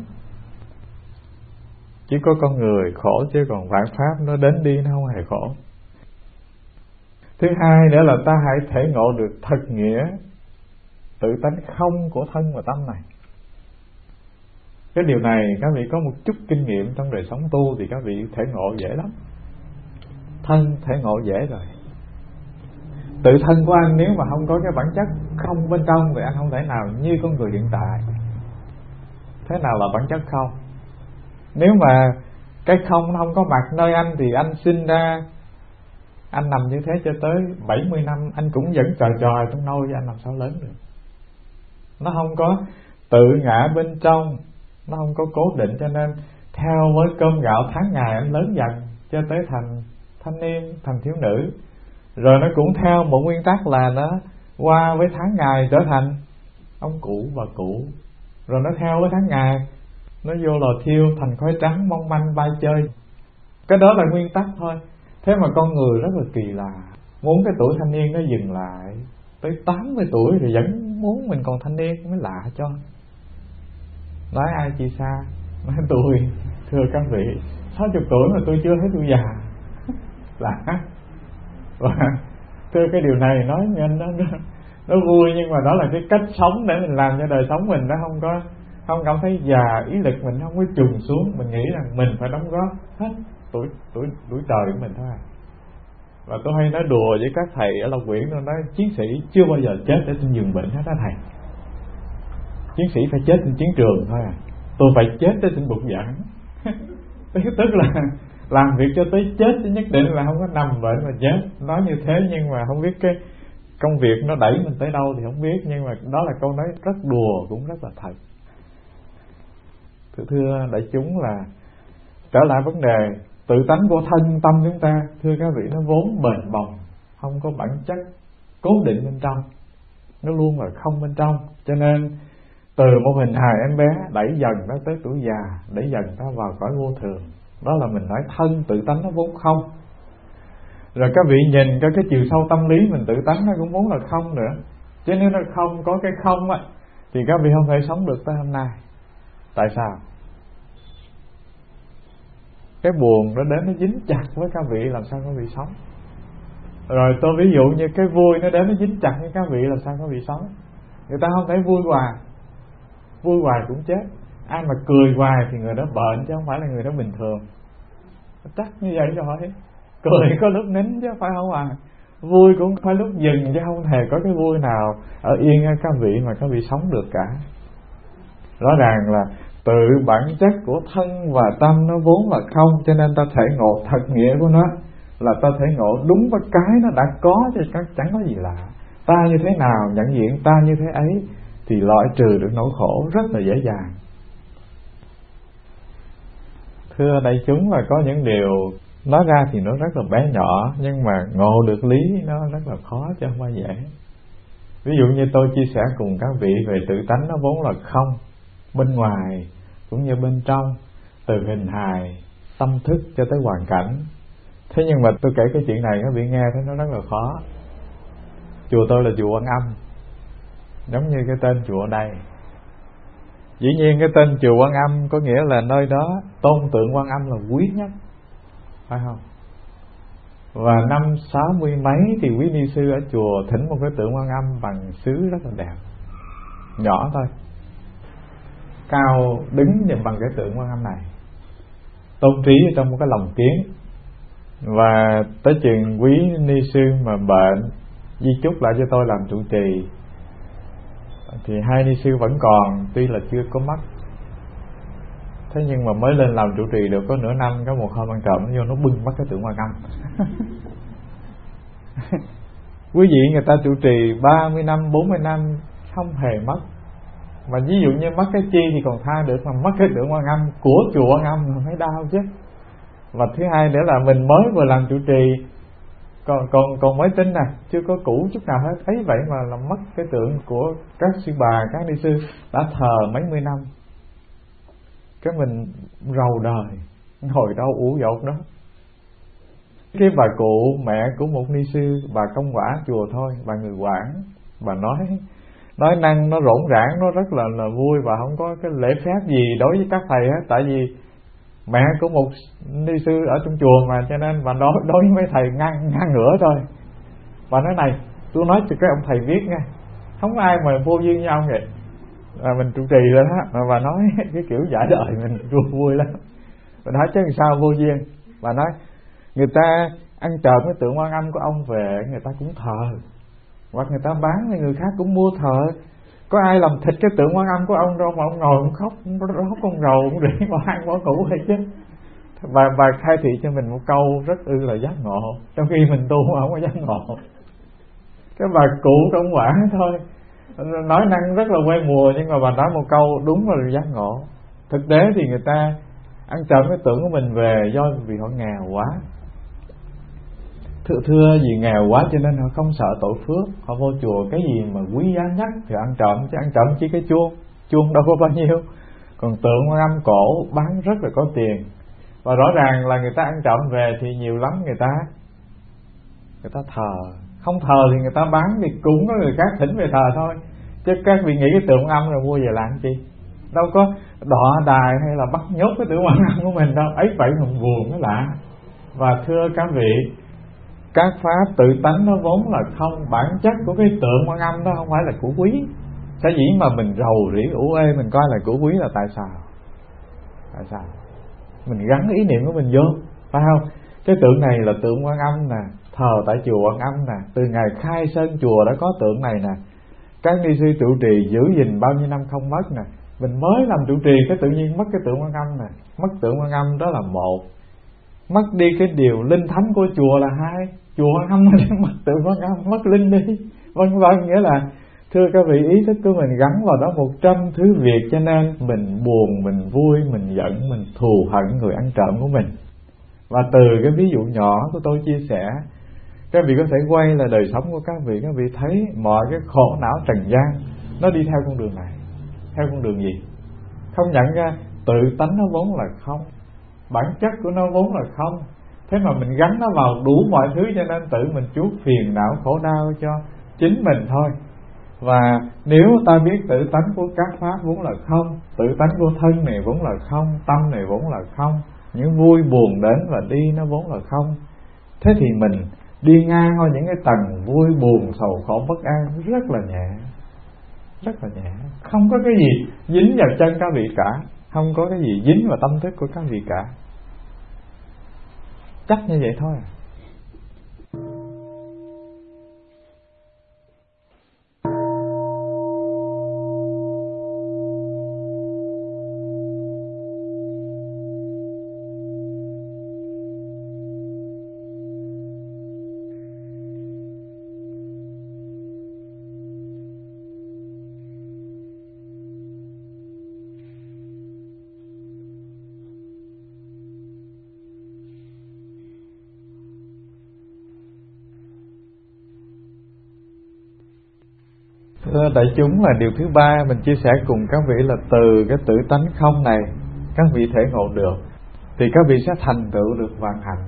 Chỉ có con người khổ, chứ còn vạn pháp nó đến đi nó không hề khổ. Thứ hai nữa là ta hãy thể ngộ được thật nghĩa tự tánh không của thân và tâm này. Cái điều này các vị có một chút kinh nghiệm trong đời sống tu thì các vị thể ngộ dễ lắm. Thân thể ngộ dễ rồi. Tự thân của anh nếu mà không có cái bản chất không bên trong thì anh không thể nào như con người hiện tại. Thế nào là bản chất không? Nếu mà cái không nó không có mặt nơi anh thì anh sinh ra, anh nằm như thế cho tới bảy mươi năm anh cũng vẫn trò trò trong nôi, với anh làm sao lớn được. Nó không có tự ngã bên trong, nó không có cố định, cho nên theo với cơm gạo tháng ngày anh lớn dần cho tới thành thanh niên, thành thiếu nữ. Rồi nó cũng theo một nguyên tắc là nó qua với tháng ngày trở thành ông cụ bà cụ. Rồi nó theo với tháng ngày nó vô lò thiêu thành khói trắng mong manh bay chơi. Cái đó là nguyên tắc thôi. Thế mà con người rất là kỳ lạ, muốn cái tuổi thanh niên nó dừng lại tới tám mươi tuổi rồi vẫn muốn mình còn thanh niên, mới lạ cho. Nói ai chị xa, nói tôi thưa các vị sáu mươi tuổi mà tôi chưa thấy tôi già. Lạ. Và thưa cái điều này nói nhanh nó, nó nó vui, nhưng mà đó là cái cách sống để mình làm cho đời sống mình nó không có không cảm thấy già, ý lực mình không có trùng xuống. Mình nghĩ rằng mình phải đóng góp hết tuổi tuổi tuổi trời của mình thôi. Và tôi hay nói đùa với các thầy ở Long Quyển, tôi nói chiến sĩ chưa bao giờ chết ở trên giường bệnh hết đó thầy. Chiến sĩ phải chết trên chiến trường thôi à. Tôi phải chết ở trên bục giảng. Tức là làm việc cho tới chết chứ nhất định là không có nằm bệnh mà chết. Nói như thế nhưng mà không biết cái công việc nó đẩy mình tới đâu thì không biết. Nhưng mà đó là câu nói rất đùa cũng rất là thật. Thưa, thưa đại chúng, là trở lại vấn đề tự tánh của thân tâm chúng ta, thưa các vị, nó vốn bền bồng, không có bản chất cố định bên trong, nó luôn là không bên trong. Cho nên từ một hình hài em bé đẩy dần nó tới tuổi già, đẩy dần nó vào cõi vô thường. Đó là mình nói thân tự tánh nó vốn không. Rồi các vị nhìn coi cái chiều sâu tâm lý mình tự tánh nó cũng vốn là không nữa. Chứ nếu nó không có cái không á thì các vị không thể sống được tới hôm nay. Tại sao? Cái buồn nó đến nó dính chặt với các vị, làm sao các vị sống? Rồi tôi ví dụ như cái vui nó đến nó dính chặt với các vị, làm sao các vị sống? Người ta không thể vui hoài, vui hoài cũng chết. Ai mà cười hoài thì người đó bệnh, chứ không phải là người đó bình thường. Chắc như vậy rồi. Cười có lúc nín chứ phải không à. Vui cũng phải lúc dừng, chứ không hề có cái vui nào ở yên các vị mà các vị sống được cả. Rõ ràng là tự bản chất của thân và tâm nó vốn là không, cho nên ta thể ngộ thật nghĩa của nó là ta thể ngộ đúng với cái nó đã có, chứ chẳng có gì lạ. Ta như thế nào nhận diện ta như thế ấy thì loại trừ được nỗi khổ rất là dễ dàng. Thưa đại chúng, là có những điều nói ra thì nó rất là bé nhỏ, nhưng mà ngộ được lý nó rất là khó, chứ không phải dễ. Ví dụ như tôi chia sẻ cùng các vị về tự tánh nó vốn là không, bên ngoài cũng như bên trong, từ hình hài, tâm thức cho tới hoàn cảnh. Thế nhưng mà tôi kể cái chuyện này các vị nghe thấy nó rất là khó. Chùa tôi là chùa Quan Âm, giống như cái tên chùa ở đây. Dĩ nhiên cái tên chùa Quan Âm có nghĩa là nơi đó tôn tượng Quan Âm là quý nhất, phải không? Và năm sáu mươi mấy thì quý ni sư ở chùa thỉnh một cái tượng Quan Âm bằng sứ rất là đẹp, nhỏ thôi, cao đứng bằng cái tượng Quan Âm này, tôn trí ở trong một cái lồng kiến. Và tới chừng quý ni sư mà bệnh, di chúc lại cho tôi làm trụ trì, thì hai ni sư vẫn còn, tuy là chưa có mất. Thế nhưng mà mới lên làm trụ trì được có nửa năm, có một hôm ăn trộm nó vô nó bưng mất cái tượng Quan Âm. Quý vị người ta trụ trì ba mươi năm, bốn mươi năm không hề mất. Mà ví dụ như mất cái chi thì còn tha được, mà mất cái tượng Quan Âm của chùa Quan Âm thì mới đau chứ. Và thứ hai nữa là mình mới vừa làm trụ trì, còn còn còn mới tin nè, chưa có cũ chút nào hết, ấy vậy mà làm mất cái tượng của các sư bà, các ni sư đã thờ mấy mươi năm. Cái mình rầu đời, ngồi đâu ủ dột đó. Cái bà cụ mẹ của một ni sư, bà công quả chùa thôi, bà người quản, bà nói nói năng nó rỗn rãng, nó rất là là vui, và không có cái lễ phép gì đối với các thầy hết. Tại vì mẹ của một ni sư ở trong chùa mà, cho nên bà đối, đối với mấy thầy ngang ngang ngửa thôi. Bà nói này, tôi nói cho các ông thầy biết nha, không ai mà vô duyên với ông vậy. À, mình trụ trì lên á, mà bà nói cái kiểu giả đời mình vui, vui lắm. Bà nói chứ sao vô duyên. Bà nói người ta ăn trộm cái tượng Quan Âm của ông về, người ta cũng thờ, hoặc người ta bán thì người khác cũng mua thờ. Có ai làm thịt cái tượng Quan Âm của ông đâu mà ông ngồi ông khóc, ông khóc con rầu, ông để bỏ ăn bỏ củ hay chứ. Bà, bà khai thị cho mình một câu rất ư là giác ngộ, trong khi mình tu không có giác ngộ. Cái bà cụ công quả thôi, nói năng rất là quê mùa, nhưng mà bà nói một câu đúng là giác ngộ. Thực tế thì người ta ăn trộm cái tượng của mình về do vì họ nghèo quá. Thưa, thưa vì nghèo quá cho nên họ không sợ tội phước. Họ vô chùa cái gì mà quý giá nhất thì ăn trộm, chứ ăn trộm chỉ cái chuông, chuông đâu có bao nhiêu. Còn tượng Quan Âm cổ bán rất là có tiền. Và rõ ràng là người ta ăn trộm về thì nhiều lắm người ta người ta thờ. Không thờ thì người ta bán, thì cũng có người khác thỉnh về thờ thôi. Chứ các vị nghĩ cái tượng Quan Âm rồi mua về làm chi? Đâu có đọa đài hay là bắt nhốt cái tượng Quan Âm của mình đâu. Ấy vậy mà buồn mới lạ. Và thưa các vị, các pháp tự tánh nó vốn là không. Bản chất của cái tượng Quan Âm đó không phải là của quý. Sở dĩ mà mình rầu rĩ ủ ê mình coi là của quý là tại sao? Tại sao? Mình gắn ý niệm của mình vô, phải không? Cái tượng này là tượng Quan Âm nè, thờ tại chùa Quan Âm nè, từ ngày khai sơn chùa đã có tượng này nè. Các ni sư trụ trì giữ gìn bao nhiêu năm không mất nè. Mình mới làm trụ trì cái tự nhiên mất cái tượng Quan Âm nè. Mất tượng Quan Âm đó là một, mất đi cái điều linh thánh của chùa là hai. Chùa Quan Âm mất tượng Quan Âm, mất linh đi, vân vân. Nghĩa là thưa các vị, ý thức của mình gắn vào đó một trăm thứ việc, cho nên mình buồn, mình vui, mình giận, mình thù hận người ăn trộm của mình. Và từ cái ví dụ nhỏ của tôi chia sẻ, các vị có thể quay là đời sống của các vị. Các vị thấy mọi cái khổ não trần gian nó đi theo con đường này. Theo con đường gì? Không nhận ra tự tánh nó vốn là không, bản chất của nó vốn là không. Thế mà mình gắn nó vào đủ mọi thứ, cho nên tự mình chuốc phiền não khổ đau cho chính mình thôi. Và nếu ta biết tự tánh của các pháp vốn là không, tự tánh của thân này vốn là không, tâm này vốn là không, những vui buồn đến và đi nó vốn là không, thế thì mình đi ngang qua những cái tầng vui buồn sầu khổ bất an rất là nhẹ, rất là nhẹ. Không có cái gì dính vào chân các vị cả, không có cái gì dính vào tâm thức của các vị cả. Chắc như vậy thôi. thưa đại chúng, là điều thứ ba mình chia sẻ cùng các vị là từ cái tự tánh không này các vị thể ngộ được thì các vị sẽ thành tựu được vạn hạnh.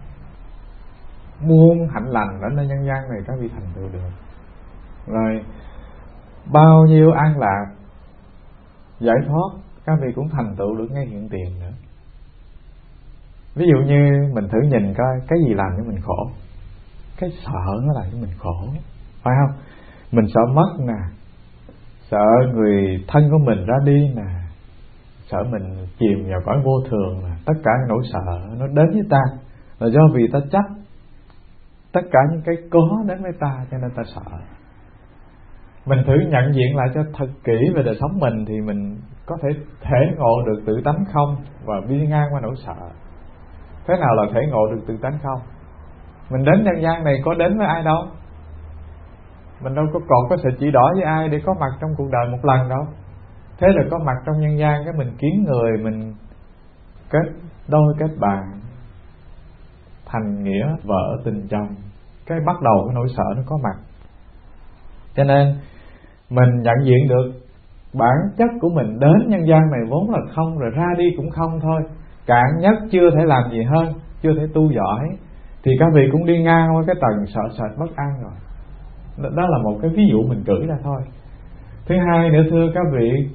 Muôn hạnh lành ở nơi nhân gian này các vị thành tựu được. Rồi bao nhiêu an lạc, giải thoát các vị cũng thành tựu được ngay hiện tiền nữa. Ví dụ như mình thử nhìn coi cái gì làm cho mình khổ. Cái sợ nó làm cho mình khổ, phải không? Mình sợ mất nè, sợ người thân của mình ra đi nè, sợ mình chìm vào cõi vô thường nè. Tất cả những nỗi sợ nó đến với ta là do vì ta chấp tất cả những cái có đến với ta, cho nên ta sợ. Mình thử nhận diện lại cho thật kỹ về đời sống mình thì mình có thể thể ngộ được tự tánh không và đi ngang qua nỗi sợ. Thế nào là thể ngộ được tự tánh không? Mình đến nhân gian này có đến với ai đâu, mình đâu có còn có sự chỉ đỏ với ai để có mặt trong cuộc đời một lần đâu. Thế là có mặt trong nhân gian, cái mình kiếm người, mình kết đôi kết bạn, thành nghĩa vợ tình chồng, cái bắt đầu cái nỗi sợ nó có mặt. Cho nên mình nhận diện được bản chất của mình đến nhân gian này vốn là không, rồi ra đi cũng không thôi. Cạn nhất chưa thể làm gì hơn, chưa thể tu giỏi, thì các vị cũng đi ngang qua cái tầng sợ sệt bất an rồi. Đó là một cái ví dụ mình cử ra thôi. Thứ hai nữa thưa các vị,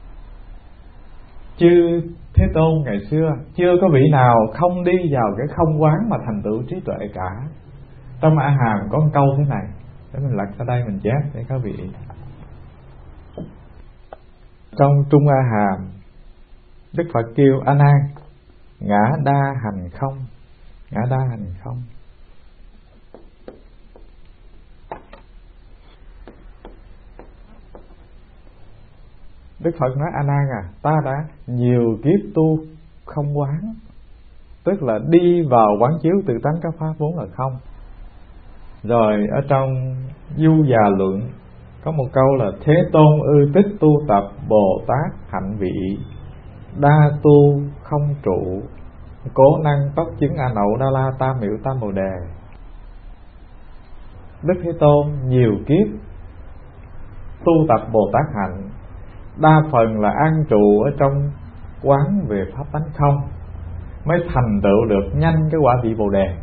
chư Thế Tôn ngày xưa chưa có vị nào không đi vào cái không quán mà thành tựu trí tuệ cả. Trong A Hàm có một câu thế này, để mình lật ra đây mình chép để các vị. Trong Trung A Hàm, Đức Phật kêu A Nan ngã đa hành không, ngã đa hành không. Đức Phật nói A Nan à, ta đã nhiều kiếp tu không quán, tức là đi vào quán chiếu tự tánh các pháp vốn là không. Rồi ở trong Du Già Luận có một câu là Thế Tôn ư tích tu tập Bồ Tát hạnh vị, đa tu không trụ, cố năng tốc chứng A Nậu Đa La Tam Miệu Tam Bồ Đề. Đức Thế Tôn nhiều kiếp tu tập Bồ Tát hạnh, đa phần là an trụ ở trong quán về pháp tánh không, mới thành tựu được nhanh cái quả vị Bồ Đề.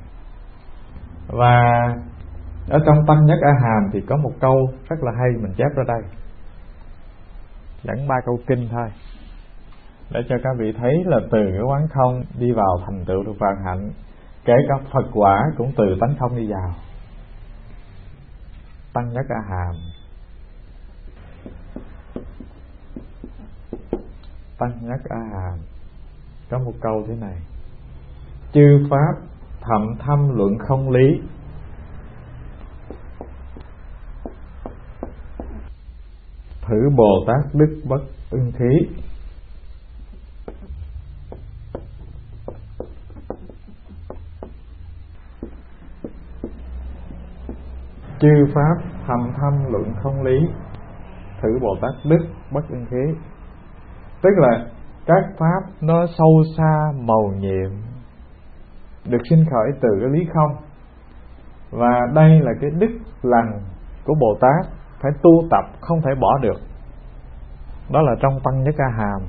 Và ở trong Tăng Nhất A Hàm thì có một câu rất là hay, mình chép ra đây, dẫn ba câu kinh thôi, để cho các vị thấy là từ cái quán không đi vào thành tựu được vạn hạnh. Kể cả Phật quả cũng từ tánh không đi vào. Tăng Nhất A Hàm, Tăng Nhất A Hàm có một câu thế này: chư pháp thậm thâm luận không lý, thử Bồ Tát đức bất ưng khí. Chư pháp thầm thâm luận không lý, thử Bồ Tát đức bất ưng khí. Tức là các pháp nó sâu xa màu nhiệm, được sinh khởi từ cái lý không. Và đây là cái đức lành của Bồ Tát, phải tu tập không thể bỏ được. Đó là trong Tăng Nhất A Hàm.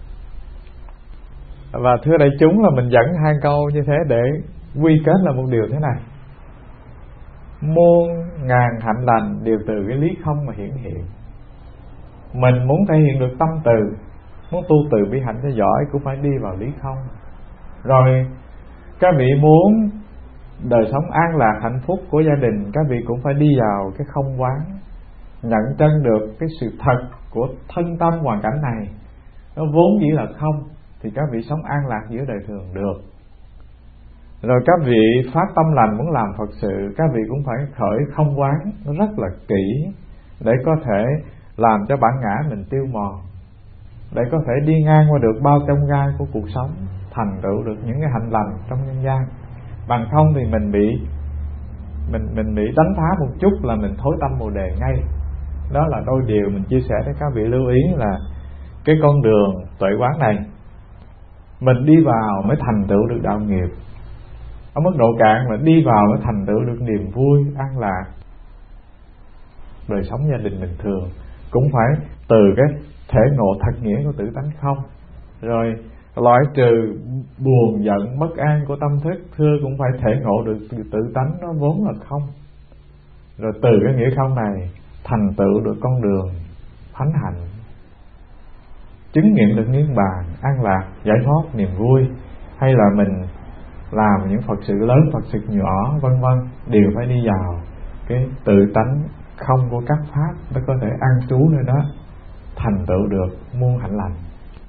Và thưa đại chúng, là mình dẫn hai câu như thế để quy kết là một điều thế này: muôn ngàn hạnh lành đều từ cái lý không mà hiển hiện. Mình muốn thể hiện được tâm từ, muốn tu từ bi hạnh cho giỏi cũng phải đi vào lý không. Rồi các vị muốn đời sống an lạc hạnh phúc của gia đình, các vị cũng phải đi vào cái không quán, nhận chân được cái sự thật của thân tâm hoàn cảnh này nó vốn dĩ là không, thì các vị sống an lạc giữa đời thường được. Rồi các vị phát tâm lành muốn làm Phật sự, các vị cũng phải khởi không quán nó rất là kỹ, để có thể làm cho bản ngã mình tiêu mòn, để có thể đi ngang qua được bao chông gai của cuộc sống, thành tựu được những cái hạnh lành trong nhân gian. Bằng không thì mình bị mình mình bị đánh phá một chút là mình thối tâm Bồ Đề ngay. Đó là đôi điều mình chia sẻ để các vị lưu ý, là cái con đường tuệ quán này mình đi vào mới thành tựu được đạo nghiệp. Ở mức độ cạn là đi vào mới thành tựu được niềm vui an lạc. đời sống gia đình bình thường, cũng phải từ cái thể ngộ thật nghĩa của tự tánh không. Rồi loại trừ buồn giận bất an của tâm thức, thưa cũng phải thể ngộ được tự tánh nó vốn là không. Rồi từ cái nghĩa không này thành tựu được con đường thánh hạnh, chứng nghiệm được niết bàn, an lạc, giải thoát, niềm vui. Hay là mình làm những Phật sự lớn, Phật sự nhỏ, vân vân, đều phải đi vào cái tự tánh không của các pháp, nó có thể an trú nơi đó, thành tựu được muôn hạnh lành.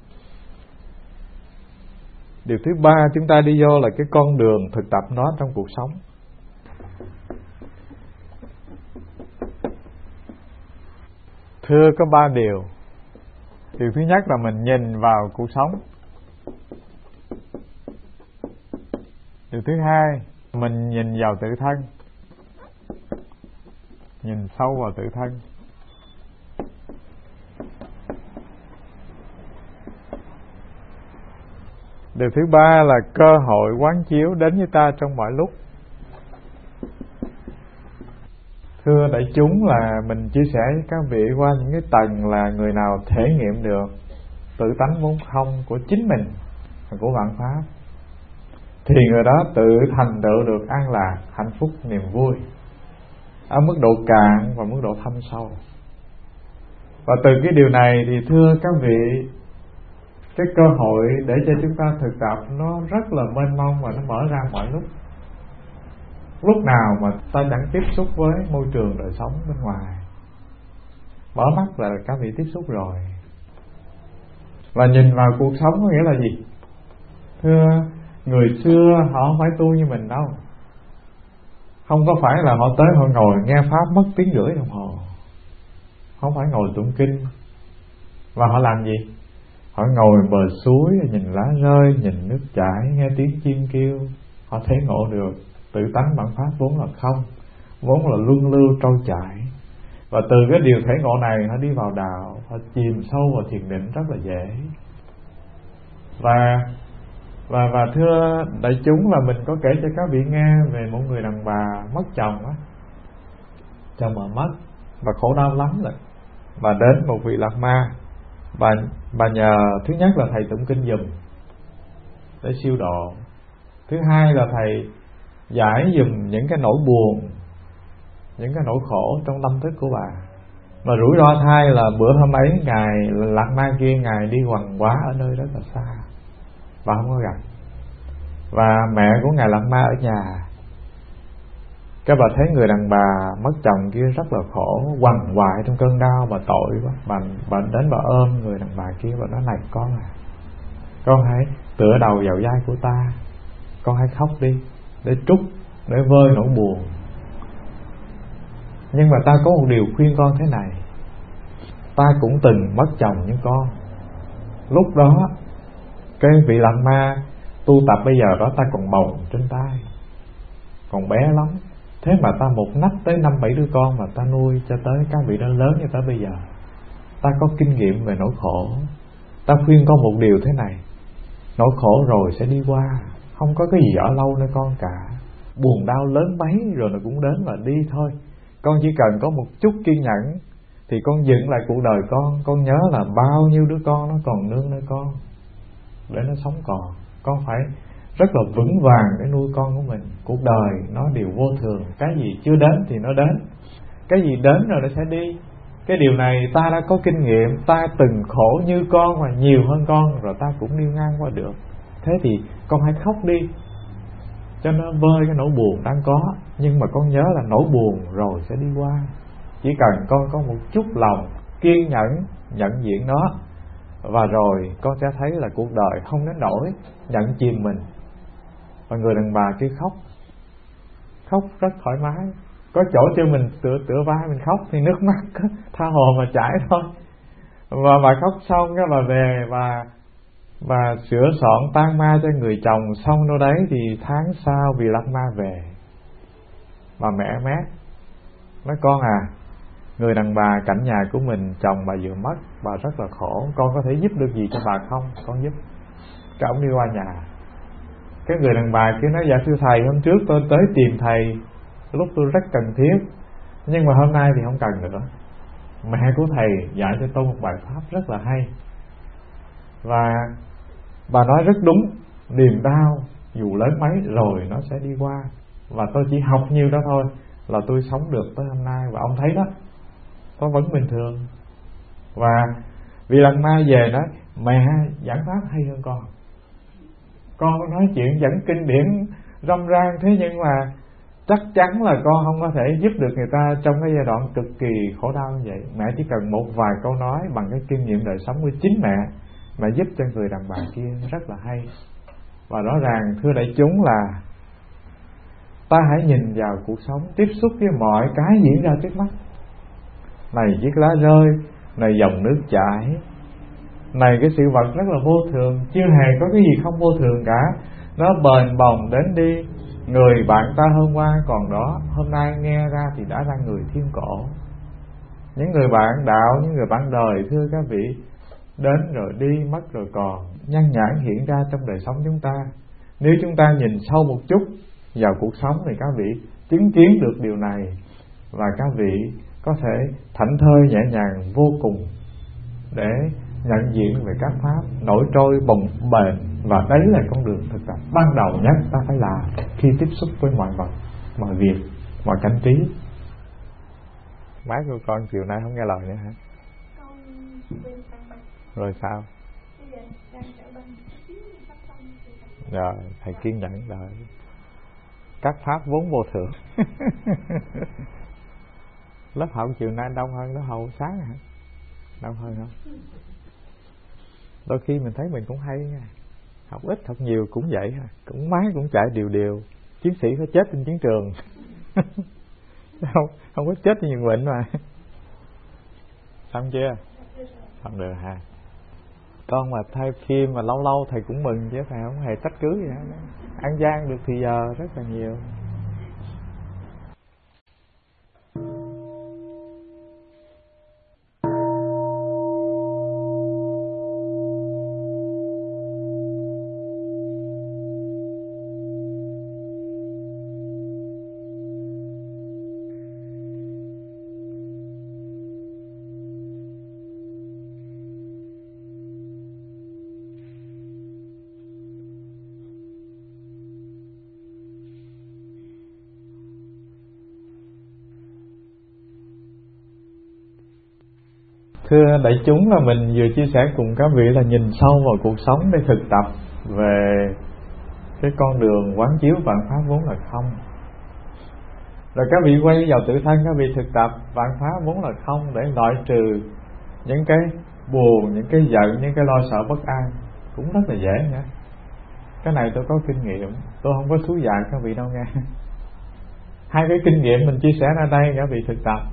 Điều thứ ba chúng ta đi vô là cái con đường thực tập nó trong cuộc sống. Thưa có ba điều. Điều thứ nhất là mình nhìn vào cuộc sống. Điều thứ hai, mình nhìn vào tự thân, nhìn sâu vào tự thân. Điều thứ ba là cơ hội quán chiếu đến với ta trong mọi lúc. Thưa đại chúng, là mình chia sẻ với các vị qua những cái tầng là người nào thể nghiệm được tự tánh vốn không của chính mình và của vạn pháp, thì người đó tự thành tựu được an lạc, hạnh phúc, niềm vui ở mức độ cạn và mức độ thâm sâu. Và từ cái điều này thì thưa các vị, cái cơ hội để cho chúng ta thực tập nó rất là mênh mông và nó mở ra mọi lúc. Lúc nào mà ta chẳng tiếp xúc với môi trường đời sống bên ngoài, mở mắt là các vị tiếp xúc rồi. Và nhìn vào cuộc sống có nghĩa là gì? Thưa, người xưa họ không phải tu như mình đâu. Không có phải là họ tới họ ngồi nghe pháp mất tiếng rưỡi đồng hồ, không phải ngồi tụng kinh. Và họ làm gì? Họ ngồi bờ suối, nhìn lá rơi, nhìn nước chảy, nghe tiếng chim kêu. Họ thấy ngộ được tự tánh bản pháp vốn là không, vốn là luân lưu trôi chảy. Và từ cái điều thể ngộ này họ đi vào đạo, họ chìm sâu vào thiền định rất là dễ. Và và và thưa đại chúng, là mình có kể cho các vị nghe về một người đàn bà mất chồng á, chồng bà mất và khổ đau lắm rồi. Bà đến một vị Lạt Ma, bà bà nhờ thứ nhất là thầy tụng kinh giùm để siêu độ, thứ hai là thầy giải dùm những cái nỗi buồn, những cái nỗi khổ trong tâm thức của bà. Mà rủi ro thay là bữa hôm ấy ngài Lạt Ma kia ngài đi quằn quá ở nơi rất là xa, bà không có gặp. Và mẹ của ngài Lạt Ma ở nhà. Cái bà thấy người đàn bà mất chồng kia rất là khổ, quằn quại trong cơn đau, bà tội quá. Bà, bà đến bà ôm người đàn bà kia và nói: này con à, con hãy tựa đầu vào vai của ta, con hãy khóc đi để trút, để vơi nỗi buồn. Nhưng mà ta có một điều khuyên con thế này: ta cũng từng mất chồng như con. Lúc đó cái vị Lạt Ma tu tập bây giờ đó ta còn bồng trên tay, còn bé lắm. Thế mà ta một nách tới năm bảy đứa con mà ta nuôi cho tới các vị đó lớn như tới bây giờ. Ta có kinh nghiệm về nỗi khổ. Ta khuyên con một điều thế này: nỗi khổ rồi sẽ đi qua, không có cái gì ở lâu nơi con cả. Buồn đau lớn mấy rồi nó cũng đến và đi thôi. Con chỉ cần có một chút kiên nhẫn thì con dựng lại cuộc đời con. Con nhớ là bao nhiêu đứa con nó còn nương nơi con để nó sống còn. Con phải rất là vững vàng để nuôi con của mình. Cuộc đời nó đều vô thường, cái gì chưa đến thì nó đến, cái gì đến rồi nó sẽ đi. Cái điều này ta đã có kinh nghiệm, ta từng khổ như con và nhiều hơn con, rồi ta cũng đi ngang qua được. Thế thì con hãy khóc đi cho nó vơi cái nỗi buồn đang có. Nhưng mà con nhớ là nỗi buồn rồi sẽ đi qua. Chỉ cần con có một chút lòng kiên nhẫn nhận diện nó, và rồi con sẽ thấy là cuộc đời không đến nỗi nhận chìm mình. Và người đàn bà kia khóc, khóc rất thoải mái. Có chỗ cho mình tựa tựa vai mình khóc thì nước mắt tha hồ mà chảy thôi. Và bà khóc xong cái bà về và và sửa soạn tang ma cho người chồng xong đâu đấy. Thì tháng sau vị Lạt Ma về, bà mẹ mát nói: con à, người đàn bà cạnh nhà của mình, chồng bà vừa mất, bà rất là khổ, con có thể giúp được gì cho bà không? Con giúp. Cái ông đi qua nhà, cái người đàn bà kia nói: dạ thưa thầy, hôm trước tôi tới tìm thầy lúc tôi rất cần thiết, Nhưng mà hôm nay thì không cần nữa. Mẹ của thầy dạy cho tôi một bài pháp rất là hay, và bà nói rất đúng. Niềm đau dù lớn mấy rồi nó sẽ đi qua, và tôi chỉ học nhiêu đó thôi là tôi sống được tới hôm nay. Và ông thấy đó, tôi vẫn bình thường. Và vì lần mai về nói mẹ giảng pháp hay hơn con, con nói chuyện dẫn kinh điển râm ran, thế nhưng mà chắc chắn là con không có thể giúp được người ta trong cái giai đoạn cực kỳ khổ đau như vậy. Mẹ chỉ cần một vài câu nói bằng cái kinh nghiệm đời sống của chính mẹ, mẹ giúp cho người đàn bà kia rất là hay. Và rõ ràng thưa đại chúng là ta hãy nhìn vào cuộc sống, tiếp xúc với mọi cái diễn ra trước mắt. Này chiếc lá rơi, này dòng nước chảy, này cái sự vật rất là vô thường, chưa hề có cái gì không vô thường cả. Nó bền bồng đến đi. Người bạn ta hôm qua còn đó, hôm nay nghe ra thì đã ra người thiên cổ. Những người bạn đạo, những người bạn đời thưa các vị, đến rồi đi, mất rồi còn, nhan nhản hiện ra trong đời sống chúng ta. Nếu chúng ta nhìn sâu một chút vào cuộc sống thì các vị chứng kiến được điều này, và các vị có thể thảnh thơi nhẹ nhàng vô cùng để nhận diện về các pháp nổi trôi bồng bềnh. Và đấy là con đường thực tập ban đầu nhất ta phải làm khi tiếp xúc với mọi vật, mọi việc, mọi cảnh trí. Má của con chiều nay không nghe lời nữa hả? Rồi sao? Rồi thầy kiên nhẫn đợi. Các pháp vốn vô thường. Lớp hậu chiều nay đông hơn lớp hậu sáng hả? Đông hơn không? Đôi khi mình thấy mình cũng hay nha. Học ít học nhiều cũng vậy, cũng máy cũng chạy đều đều. Chiến sĩ phải chết trên chiến trường. không không có chết như bệnh mà. Xong chưa? Xong được hả? Con mà thay phim mà lâu lâu thầy cũng mừng chứ thầy không hề trách cứ gì hết. Ăn gian được thì giờ rất là nhiều. Thưa đại chúng, là mình vừa chia sẻ cùng các vị là nhìn sâu vào cuộc sống để thực tập về cái con đường quán chiếu vạn pháp vốn là không. Rồi các vị quay vào tự thân, các vị thực tập vạn pháp vốn là không để loại trừ những cái buồn, những cái giận, những cái lo sợ bất an. Cũng rất là dễ nha. Cái này tôi có kinh nghiệm, tôi không có thú dạy các vị đâu nghe. Hai cái kinh nghiệm mình chia sẻ ra đây các vị thực tập.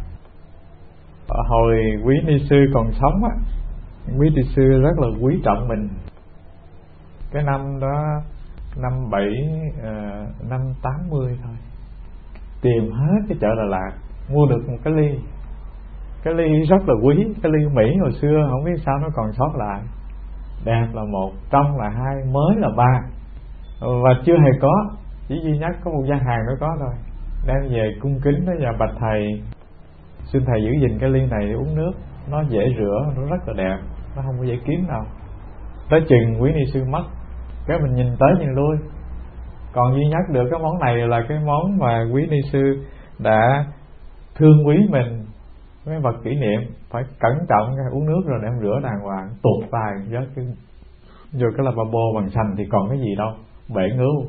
Hồi quý ni sư còn sống á, quý ni sư rất là quý trọng mình. Cái năm đó năm bảy uh, năm tám mươi thôi, tìm hết cái chợ Đà Lạt mua được một cái ly. Cái ly rất là quý, cái ly Mỹ hồi xưa không biết sao nó còn sót lại. Đẹp là một, trong là hai, mới là ba. Và chưa hề có, chỉ duy nhất có một gian hàng nó có thôi. Đem về cung kính đó, và bạch thầy, xin thầy giữ gìn cái ly này để uống nước. Nó dễ rửa, nó rất là đẹp, nó không có dễ kiếm đâu. Tới chừng quý ni sư mất, cái mình nhìn tới nhìn lui. Còn duy nhất được cái món này là cái món mà quý ni sư đã thương quý mình, cái vật kỷ niệm. Phải cẩn trọng uống nước rồi đem rửa đàng hoàng, tuột tài rớt cái vô cái lavabo bằng sành thì còn cái gì đâu, bể ngưu.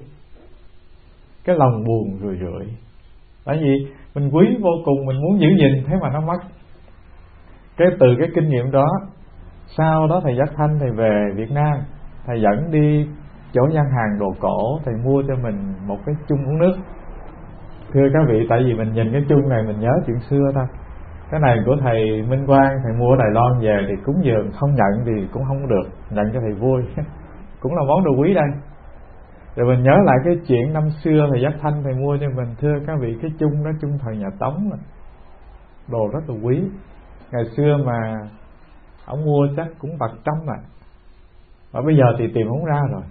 Cái lòng buồn rười rượi. Tại vì mình quý vô cùng, mình muốn giữ gìn, thế mà nó mất. Cái từ cái kinh nghiệm đó, sau đó thầy Giác Thanh thầy về Việt Nam, thầy dẫn đi chỗ gian hàng đồ cổ, thầy mua cho mình một cái chung uống nước. Thưa các vị, tại vì mình nhìn cái chung này mình nhớ chuyện xưa thôi. Cái này của thầy Minh Quang, thầy mua ở Đài Loan về thì cúng dường, không nhận thì cũng không được, nhận cho thầy vui. Cũng là món đồ quý đây. Rồi mình nhớ lại cái chuyện năm xưa thầy Giác Thanh thầy mua cho mình. Thưa các vị, cái chung đó chung thời nhà Tống này, đồ rất là quý. Ngày xưa mà ông mua chắc cũng bạc trăm mà, và bây giờ thì tìm không ra rồi.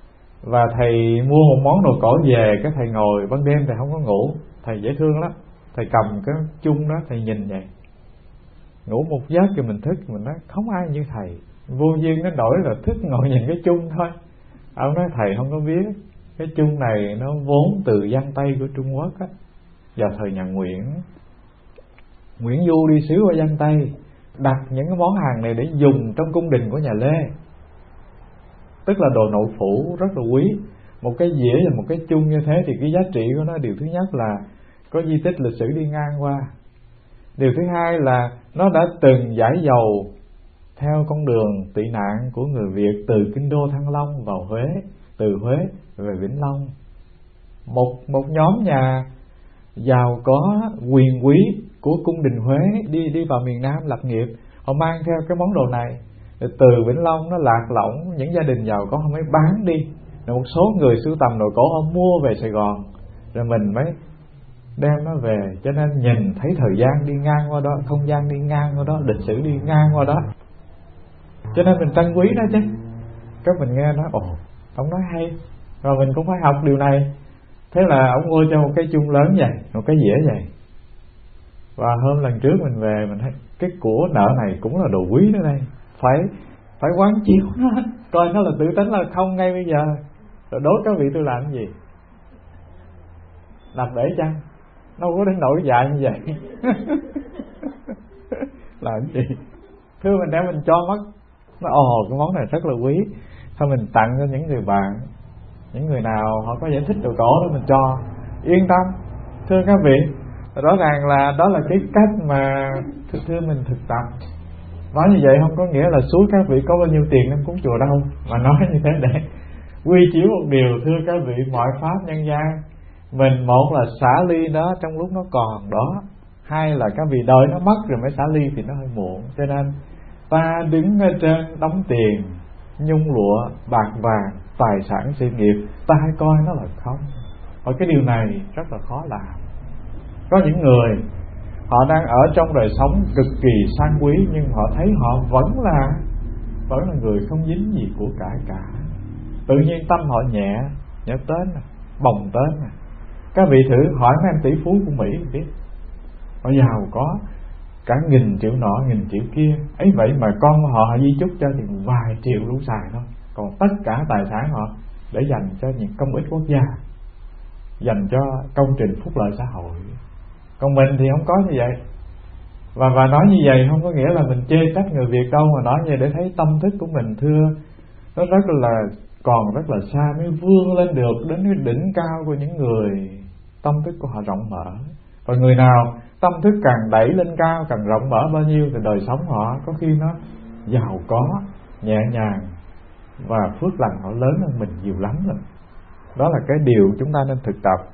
Và thầy mua một món đồ cổ về, cái thầy ngồi ban đêm thầy không có ngủ, thầy dễ thương lắm. Thầy cầm cái chung đó, thầy nhìn vậy, ngủ một giấc rồi mình thức, mình nói không ai như thầy. Vô duyên nó đổi là thức ngồi nhìn cái chung thôi. Ông nói thầy không có biết, cái chung này nó vốn từ Giang Tây của Trung Quốc á. Vào thời nhà Nguyễn, Nguyễn Du đi xứ qua Giang Tây, đặt những cái món hàng này để dùng trong cung đình của nhà Lê, tức là đồ nội phủ rất là quý. Một cái dĩa và một cái chung như thế thì cái giá trị của nó, điều thứ nhất là có di tích lịch sử đi ngang qua, điều thứ hai là nó đã từng giải dầu theo con đường tị nạn của người Việt từ kinh đô Thăng Long vào Huế, từ Huế về Vĩnh Long. Một một nhóm nhà giàu có quyền quý của cung đình Huế đi đi vào miền Nam lập nghiệp, họ mang theo cái món đồ này. Rồi từ Vĩnh Long nó lạc lõng, những gia đình giàu có họ mới bán đi. Rồi một số người sưu tầm đồ cổ họ mua về Sài Gòn, rồi mình mới đem nó về. Cho nên nhìn thấy thời gian đi ngang qua đó, không gian đi ngang qua đó, lịch sử đi ngang qua đó, cho nên mình trân quý nó chứ. Các mình nghe nói ồ, ông nói hay, rồi mình cũng phải học điều này. Thế là ông mua cho một cái chung lớn vậy, một cái dĩa vậy. Và hôm lần trước mình về mình thấy cái của nợ này cũng là đồ quý đó đây, phải phải quán chiếu nó, coi nó là tự tính là không ngay bây giờ. Rồi đố các vị tôi làm cái gì? Làm để chăng? Nó không có đến nỗi dại như vậy. Làm cái gì? Thưa mình đem mình cho mất. Nó ồ, cái món này rất là quý, thôi mình tặng cho những người bạn, những người nào họ có giải thích đồ cổ đó mình cho. Yên tâm, thưa các vị, rõ ràng là đó là cái cách mà thưa, thưa mình thực tập. Nói như vậy không có nghĩa là suốt các vị có bao nhiêu tiền em cúng chùa đâu, mà nói như thế để quy chiếu một điều. Thưa các vị, mọi pháp nhân gian, mình một là xả ly đó trong lúc nó còn đó, hai là các vị đợi nó mất rồi mới xả ly thì nó hơi muộn. Cho nên ta đứng ở trên đóng tiền, nhung lụa, bạc vàng, tài sản sự nghiệp, ta hay coi nó là không. Và cái điều này rất là khó làm. Có những người họ đang ở trong đời sống cực kỳ sang quý, nhưng họ thấy họ vẫn là vẫn là người không dính gì của cải cả. Tự nhiên tâm họ nhẹ, nhẹ tến, bồng tến. Các vị thử hỏi mấy anh tỷ phú của Mỹ biết, họ giàu có cả nghìn triệu nọ nghìn triệu kia, ấy vậy mà con của họ di chúc cho thì vài triệu đủ xài thôi, còn tất cả tài sản họ để dành cho những công ích quốc gia, dành cho công trình phúc lợi xã hội. Còn mình thì không có như vậy. Và và nói như vậy không có nghĩa là mình chê trách người Việt đâu, mà nói như vậy để thấy tâm thức của mình thưa nó rất là còn rất là xa mới vươn lên được đến cái đỉnh cao của những người tâm thức của họ rộng mở. Và người nào tâm thức càng đẩy lên cao, càng rộng mở bao nhiêu thì đời sống họ có khi nó giàu có, nhẹ nhàng, và phước lành họ lớn hơn mình nhiều lắm rồi. Đó là cái điều chúng ta nên thực tập.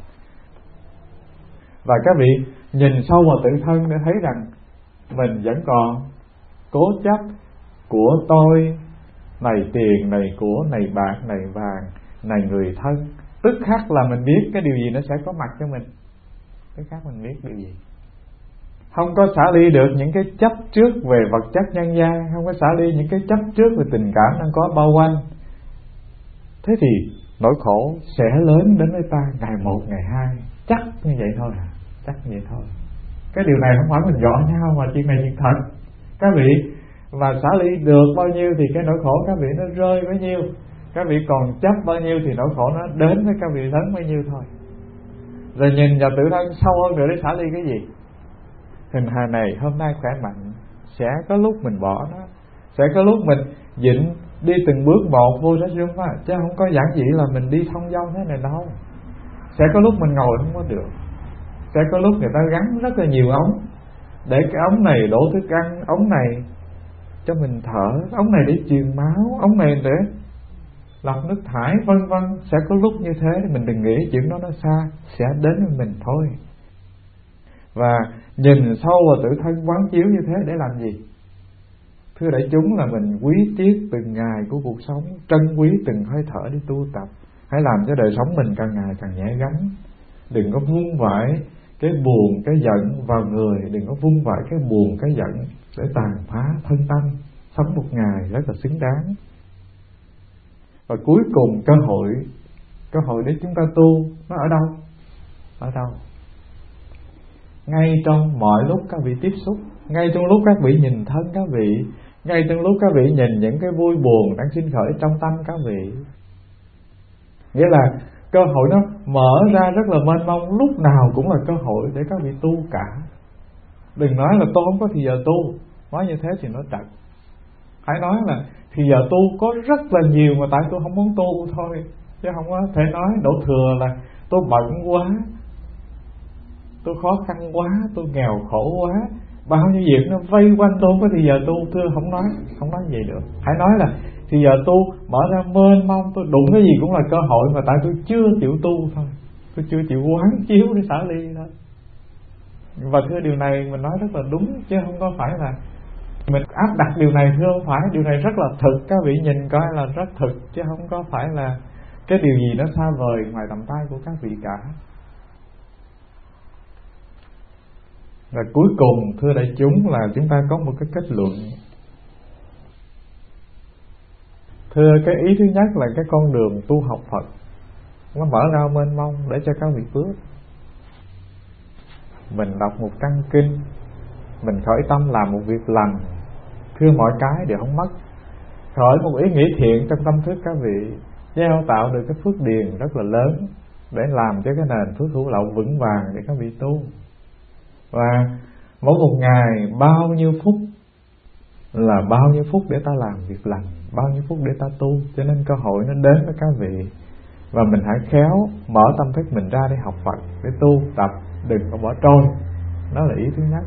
Và các vị nhìn sâu vào tự thân để thấy rằng mình vẫn còn cố chấp của tôi, này tiền, này của, này bạc, này vàng, này người thân. Tức khắc là mình biết cái điều gì nó sẽ có mặt cho mình. Tức khắc mình biết điều gì. Không có xả ly được những cái chấp trước về vật chất nhân gian, không có xả ly những cái chấp trước về tình cảm đang có bao quanh. Thế thì nỗi khổ sẽ lớn đến với ta ngày một, ngày hai. Chắc như vậy thôi à, chắc như vậy thôi. Cái điều này không phải mình dọa nhau, mà chuyện này chuyện thật. Các vị mà xả ly được bao nhiêu thì cái nỗi khổ các vị nó rơi bấy nhiêu. Các vị còn chấp bao nhiêu thì nỗi khổ nó đến với các vị lớn bấy nhiêu thôi. Rồi nhìn vào tự thân sâu hơn rồi để xả ly cái gì? Hình hài này hôm nay khỏe mạnh, sẽ có lúc mình bỏ nó, sẽ có lúc mình dịnh đi từng bước một vô sách room á, chứ không có giản dị là mình đi thông dong thế này đâu. Sẽ có lúc mình ngồi không có được, sẽ có lúc người ta gắn rất là nhiều ống, để cái ống này đổ thức ăn, ống này cho mình thở, ống này để truyền máu, ống này để lọc nước thải, vân vân. Sẽ có lúc như thế, mình đừng nghĩ chuyện đó nó xa, sẽ đến với mình thôi. Và nhìn sâu vào tự thân quán chiếu như thế để làm gì? Thưa đại chúng, là mình quý tiếc từng ngày của cuộc sống, trân quý từng hơi thở đi tu tập. Hãy làm cho đời sống mình càng ngày càng nhẹ gánh. Đừng có vung vãi cái buồn, cái giận vào người. Đừng có vung vãi cái buồn, cái giận để tàn phá thân tâm. Sống một ngày rất là xứng đáng. Và cuối cùng cơ hội Cơ hội để chúng ta tu nó ở đâu? Ở đâu? ngay trong mọi lúc các vị tiếp xúc, ngay trong lúc các vị nhìn thân các vị, ngay trong lúc các vị nhìn những cái vui buồn đang sinh khởi trong tâm các vị. Nghĩa là cơ hội nó mở ra rất là mênh mông, lúc nào cũng là cơ hội để các vị tu cả. Đừng nói là tôi không có thì giờ tu, nói như thế thì nó trật. Hãy nói là thì giờ tu có rất là nhiều mà tại tôi không muốn tu thôi, chứ không có thể nói đổ thừa là tôi bận quá, tôi khó khăn quá, tôi nghèo khổ quá, bao nhiêu việc nó vây quanh tôi không có thì giờ tu. Thưa không nói, không nói gì được. Hãy nói là thì giờ tu mở ra mênh mông, tôi đụng cái gì cũng là cơ hội mà tại tôi chưa chịu tu thôi, tôi chưa chịu quán chiếu để xả ly thôi. Và thưa điều này mình nói rất là đúng, chứ không có phải là mình áp đặt điều này. Thưa không phải, điều này rất là thực, các vị nhìn coi là rất thực, chứ không có phải là cái điều gì nó xa vời ngoài tầm tay của các vị cả. Và cuối cùng thưa đại chúng là chúng ta có một cái kết luận. Thưa, cái ý thứ nhất là cái con đường tu học Phật nó mở ra mênh mông để cho các vị bước. Mình đọc một trang kinh, mình khởi tâm làm một việc lành, thưa mọi cái đều không mất. Khởi một ý nghĩ thiện trong tâm thức các vị, gieo tạo được cái phước điền rất là lớn để làm cho cái nền phước hữu lậu vững vàng để các vị tu. Và mỗi một ngày bao nhiêu phút là bao nhiêu phút để ta làm việc lành, bao nhiêu phút để ta tu. Cho nên cơ hội nó đến với các vị, và mình hãy khéo mở tâm thức mình ra để học Phật, để tu tập, đừng có bỏ trôi. Đó là ý thứ nhất.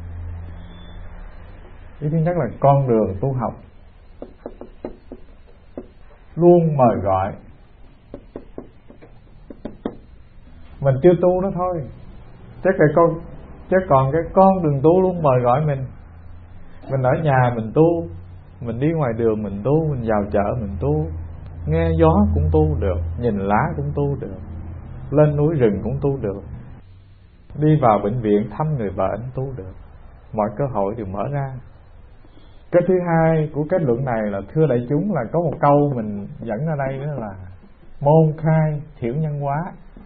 Ý thứ nhất là con đường tu học luôn mời gọi. Mình chưa tu đó thôi, chắc là con chứ còn cái con đường tu luôn mời gọi mình. Mình ở nhà mình tu, mình đi ngoài đường mình tu, mình vào chợ mình tu, nghe gió cũng tu được, nhìn lá cũng tu được, lên núi rừng cũng tu được, đi vào bệnh viện thăm người bệnh tu được. Mọi cơ hội đều mở ra. Cái thứ hai của kết luận này là thưa đại chúng là có một câu mình dẫn ở đây, đó là môn khai thiểu nhân hóa.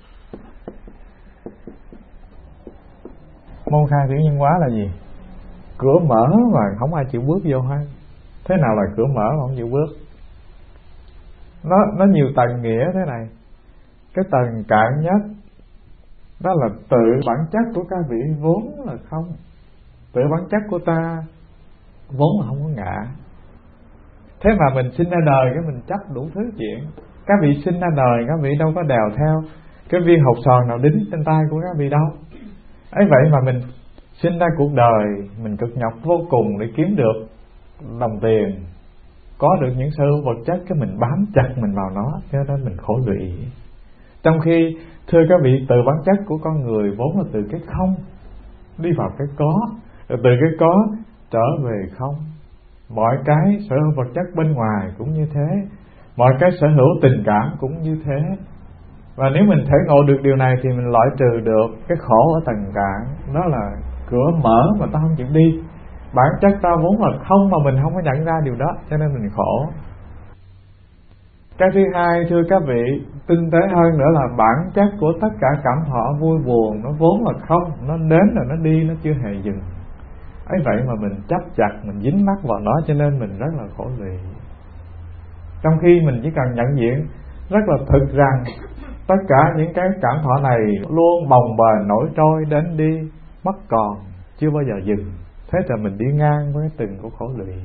Môn khai thiểu nhân hóa là gì? Cửa mở mà không ai chịu bước vô hay. Thế nào là cửa mở mà không chịu bước? Nó, nó nhiều tầng nghĩa thế này. Cái tầng cạn nhất đó là tự bản chất của các vị vốn là không. Tự bản chất của ta vốn là không có ngã. Thế mà mình sinh ra đời cái mình chấp đủ thứ chuyện. Các vị sinh ra đời các vị đâu có đèo theo cái viên hột sòn nào đính trên tay của các vị đâu. Ấy vậy mà mình sinh ra cuộc đời, mình cực nhọc vô cùng để kiếm được đồng tiền, có được những sở hữu vật chất, cái mình bám chặt mình vào nó, cho nên mình khổ lụy. Trong khi thưa các vị, từ bản chất của con người vốn là từ cái không đi vào cái có, rồi từ cái có trở về không. Mọi cái sở hữu vật chất bên ngoài cũng như thế, mọi cái sở hữu tình cảm cũng như thế. Và nếu mình thể ngộ được điều này thì mình loại trừ được cái khổ ở tầng cạn. Đó là cửa mở mà ta không chịu đi. Bản chất ta vốn là không mà mình không có nhận ra điều đó, cho nên mình khổ. Cái thứ hai thưa các vị, tinh tế hơn nữa là bản chất của tất cả cảm thọ vui buồn nó vốn là không. Nó đến rồi nó đi, nó chưa hề dừng. Ấy vậy mà mình chấp chặt, mình dính mắc vào nó, cho nên mình rất là khổ lụy. Trong khi mình chỉ cần nhận diện rất là thực rằng tất cả những cái cảm thọ này luôn bồng bềnh nổi trôi, đến đi mất còn, chưa bao giờ dừng. Thế là mình đi ngang với từng của khổ lụy.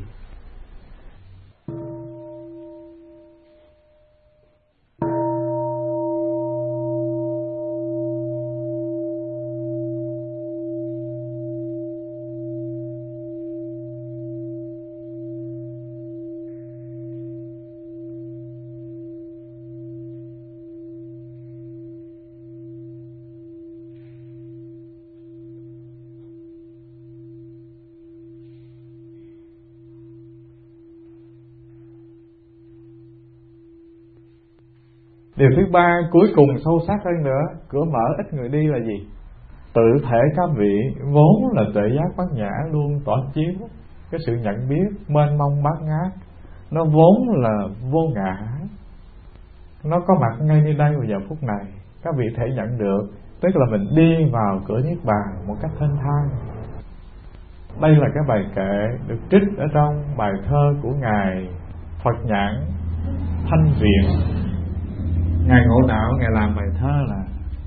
Điều thứ ba cuối cùng sâu sắc hơn nữa, cửa mở ít người đi là gì? Tự thể các vị vốn là tuệ giác bát nhã luôn tỏ chiếu cái sự nhận biết mênh mông bát ngát. Nó vốn là vô ngã, nó có mặt ngay nơi đây vào giờ phút này. Các vị thể nhận được tức là mình đi vào cửa Niết Bàn một cách thanh thang. Đây là cái bài kệ được trích ở trong bài thơ của Ngài Phật Nhãn Thanh Viện. Ngài Ngộ Đạo, Ngài làm bài thơ là: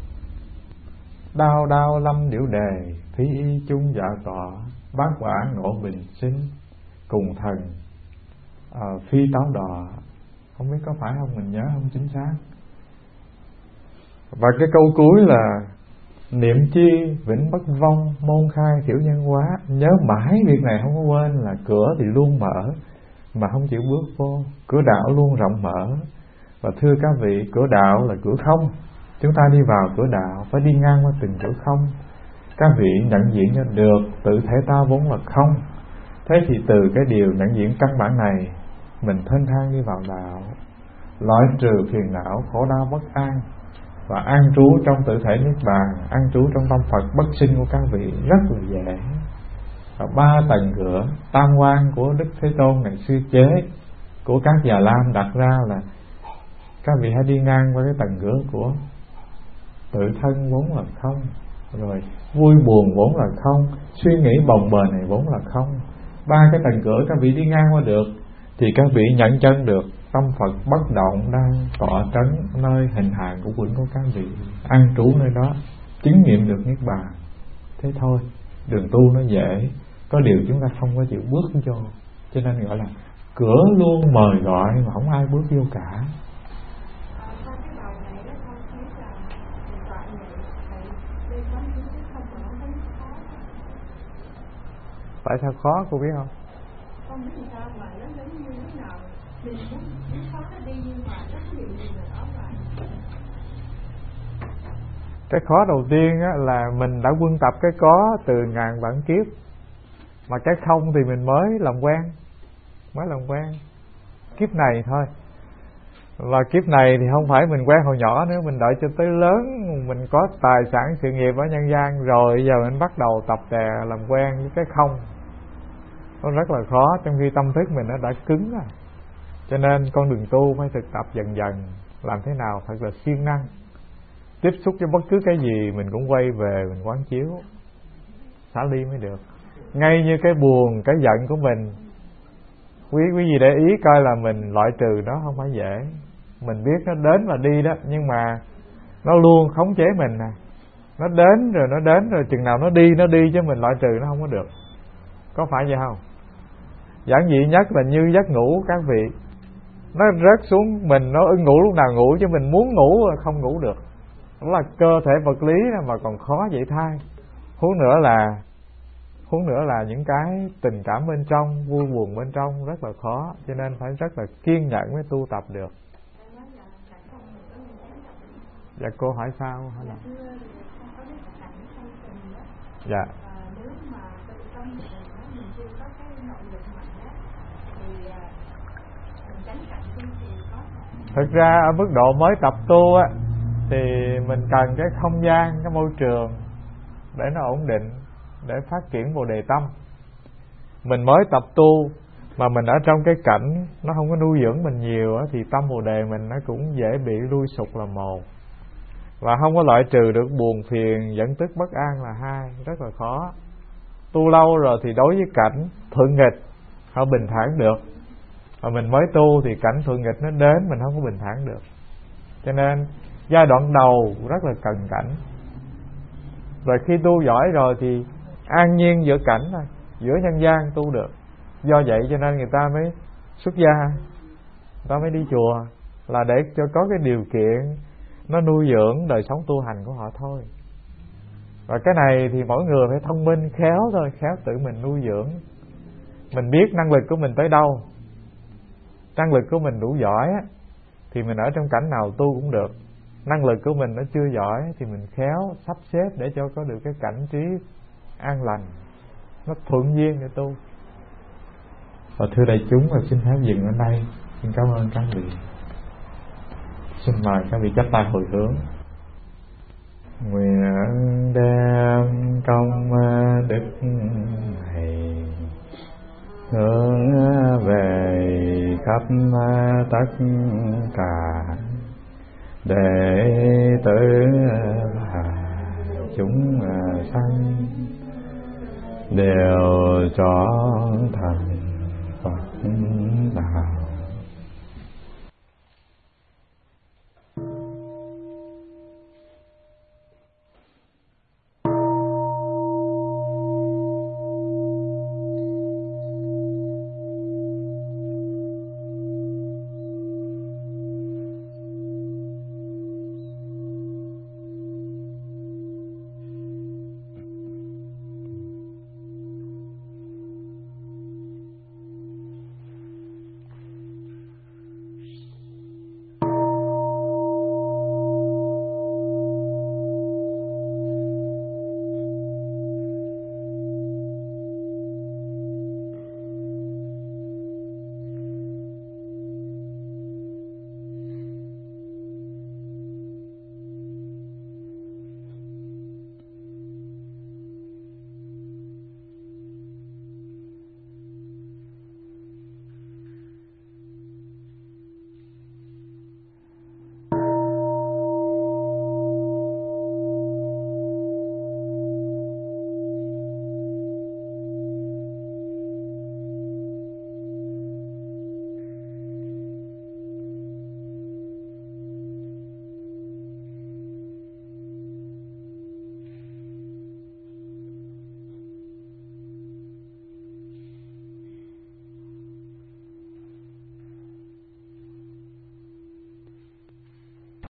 đao đao lâm điệu đề, thí y chung dạ tọa, bát quả ngộ bình sinh, cùng thần à, phi táo đọa. Không biết có phải không, mình nhớ không chính xác. Và cái câu cuối là: niệm chi vĩnh bất vong, môn khai thiểu nhân hóa. Nhớ mãi việc này không có quên, là cửa thì luôn mở mà không chịu bước vô, cửa đạo luôn rộng mở. Và thưa các vị, cửa đạo là cửa không. Chúng ta đi vào cửa đạo phải đi ngang qua từng cửa không. Các vị nhận diện cho được tự thể ta vốn là không. Thế thì từ cái điều nhận diện căn bản này, mình thênh thang đi vào đạo, loại trừ phiền não khổ đau bất an, và an trú trong tự thể Niết Bàn, an trú trong tâm Phật bất sinh của các vị rất là dễ. Và ba tầng cửa tam quan của Đức Thế Tôn ngày xưa chế, của các Già Lam đặt ra là các vị hãy đi ngang qua cái tầng cửa của tự thân vốn là không, rồi vui buồn vốn là không, suy nghĩ bồng bềnh này vốn là không. Ba cái tầng cửa các vị đi ngang qua được thì các vị nhận chân được tâm Phật bất động đang tọa trấn nơi hình hài của quẩn của các vị, an trú nơi đó, chứng nghiệm được Niết Bàn. Thế thôi, đường tu nó dễ, có điều chúng ta không có chịu bước vô, cho nên gọi là cửa luôn mời gọi mà không ai bước vô cả. Tại sao khó cô biết không? Không biết sao mà nó giống như thế nào. Mình muốn khó nó đi nhưng mà rất nhiều điều là đó vậy. Cái khó đầu tiên á, là mình đã quân tập cái có từ ngàn vạn kiếp, mà cái không thì mình mới làm quen, mới làm quen kiếp này thôi. Và kiếp này thì không phải mình quen hồi nhỏ nữa, mình đợi cho tới lớn, mình có tài sản sự nghiệp ở nhân gian rồi, giờ mình bắt đầu tập tè làm quen với cái không. Nó rất là khó, trong khi tâm thức mình nó đã cứng rồi. Cho nên con đường tu phải thực tập dần dần, làm thế nào thật là siêng năng. Tiếp xúc với bất cứ cái gì mình cũng quay về mình quán chiếu, xả ly mới được. Ngay như cái buồn, cái giận của mình, quý quý vị để ý coi là mình loại trừ nó không phải dễ. Mình biết nó đến và đi đó, nhưng mà nó luôn khống chế mình nè. Nó đến rồi nó đến rồi, chừng nào nó đi nó đi, chứ mình loại trừ nó không có được. Có phải vậy không? Giản dị nhất là như giấc ngủ các vị, nó rớt xuống mình, nó ưng ngủ lúc nào ngủ, chứ mình muốn ngủ là không ngủ được. Đó là cơ thể vật lý mà còn khó vậy thay. Huống nữa là Huống nữa là những cái tình cảm bên trong, vui buồn bên trong rất là khó. Cho nên phải rất là kiên nhẫn mới tu tập được. Dạ cô hỏi sao? Hay là... Dạ thực ra ở mức độ mới tập tu á, thì mình cần cái không gian, cái môi trường để nó ổn định, để phát triển Bồ Đề tâm. Mình mới tập tu mà mình ở trong cái cảnh nó không có nuôi dưỡng mình nhiều á, thì tâm Bồ Đề mình nó cũng dễ bị lui sụp là một, và không có loại trừ được buồn phiền dẫn tức bất an là hai, rất là khó. Tu lâu rồi thì đối với cảnh thuận nghịch họ bình thản được, mà mình mới tu thì cảnh thuận nghịch nó đến mình không có bình thản được. Cho nên giai đoạn đầu rất là cần cảnh, rồi khi tu giỏi rồi thì an nhiên giữa cảnh thôi, giữa nhân gian tu được. Do vậy cho nên người ta mới xuất gia, người ta mới đi chùa, là để cho có cái điều kiện nó nuôi dưỡng đời sống tu hành của họ thôi. Và cái này thì mỗi người phải thông minh khéo thôi, khéo tự mình nuôi dưỡng. Mình biết năng lực của mình tới đâu, năng lực của mình đủ giỏi á, thì mình ở trong cảnh nào tu cũng được. Năng lực của mình nó chưa giỏi thì mình khéo sắp xếp để cho có được cái cảnh trí an lành, nó thuận duyên để tu. Và thưa đại chúng, và xin phép dừng ở đây. Xin cảm ơn các vị. Xin mời các vị chắp tay hồi hướng. Nguyện đem công đức này hướng về khắp tất cả đệ tử chúng sanh đều trọn thành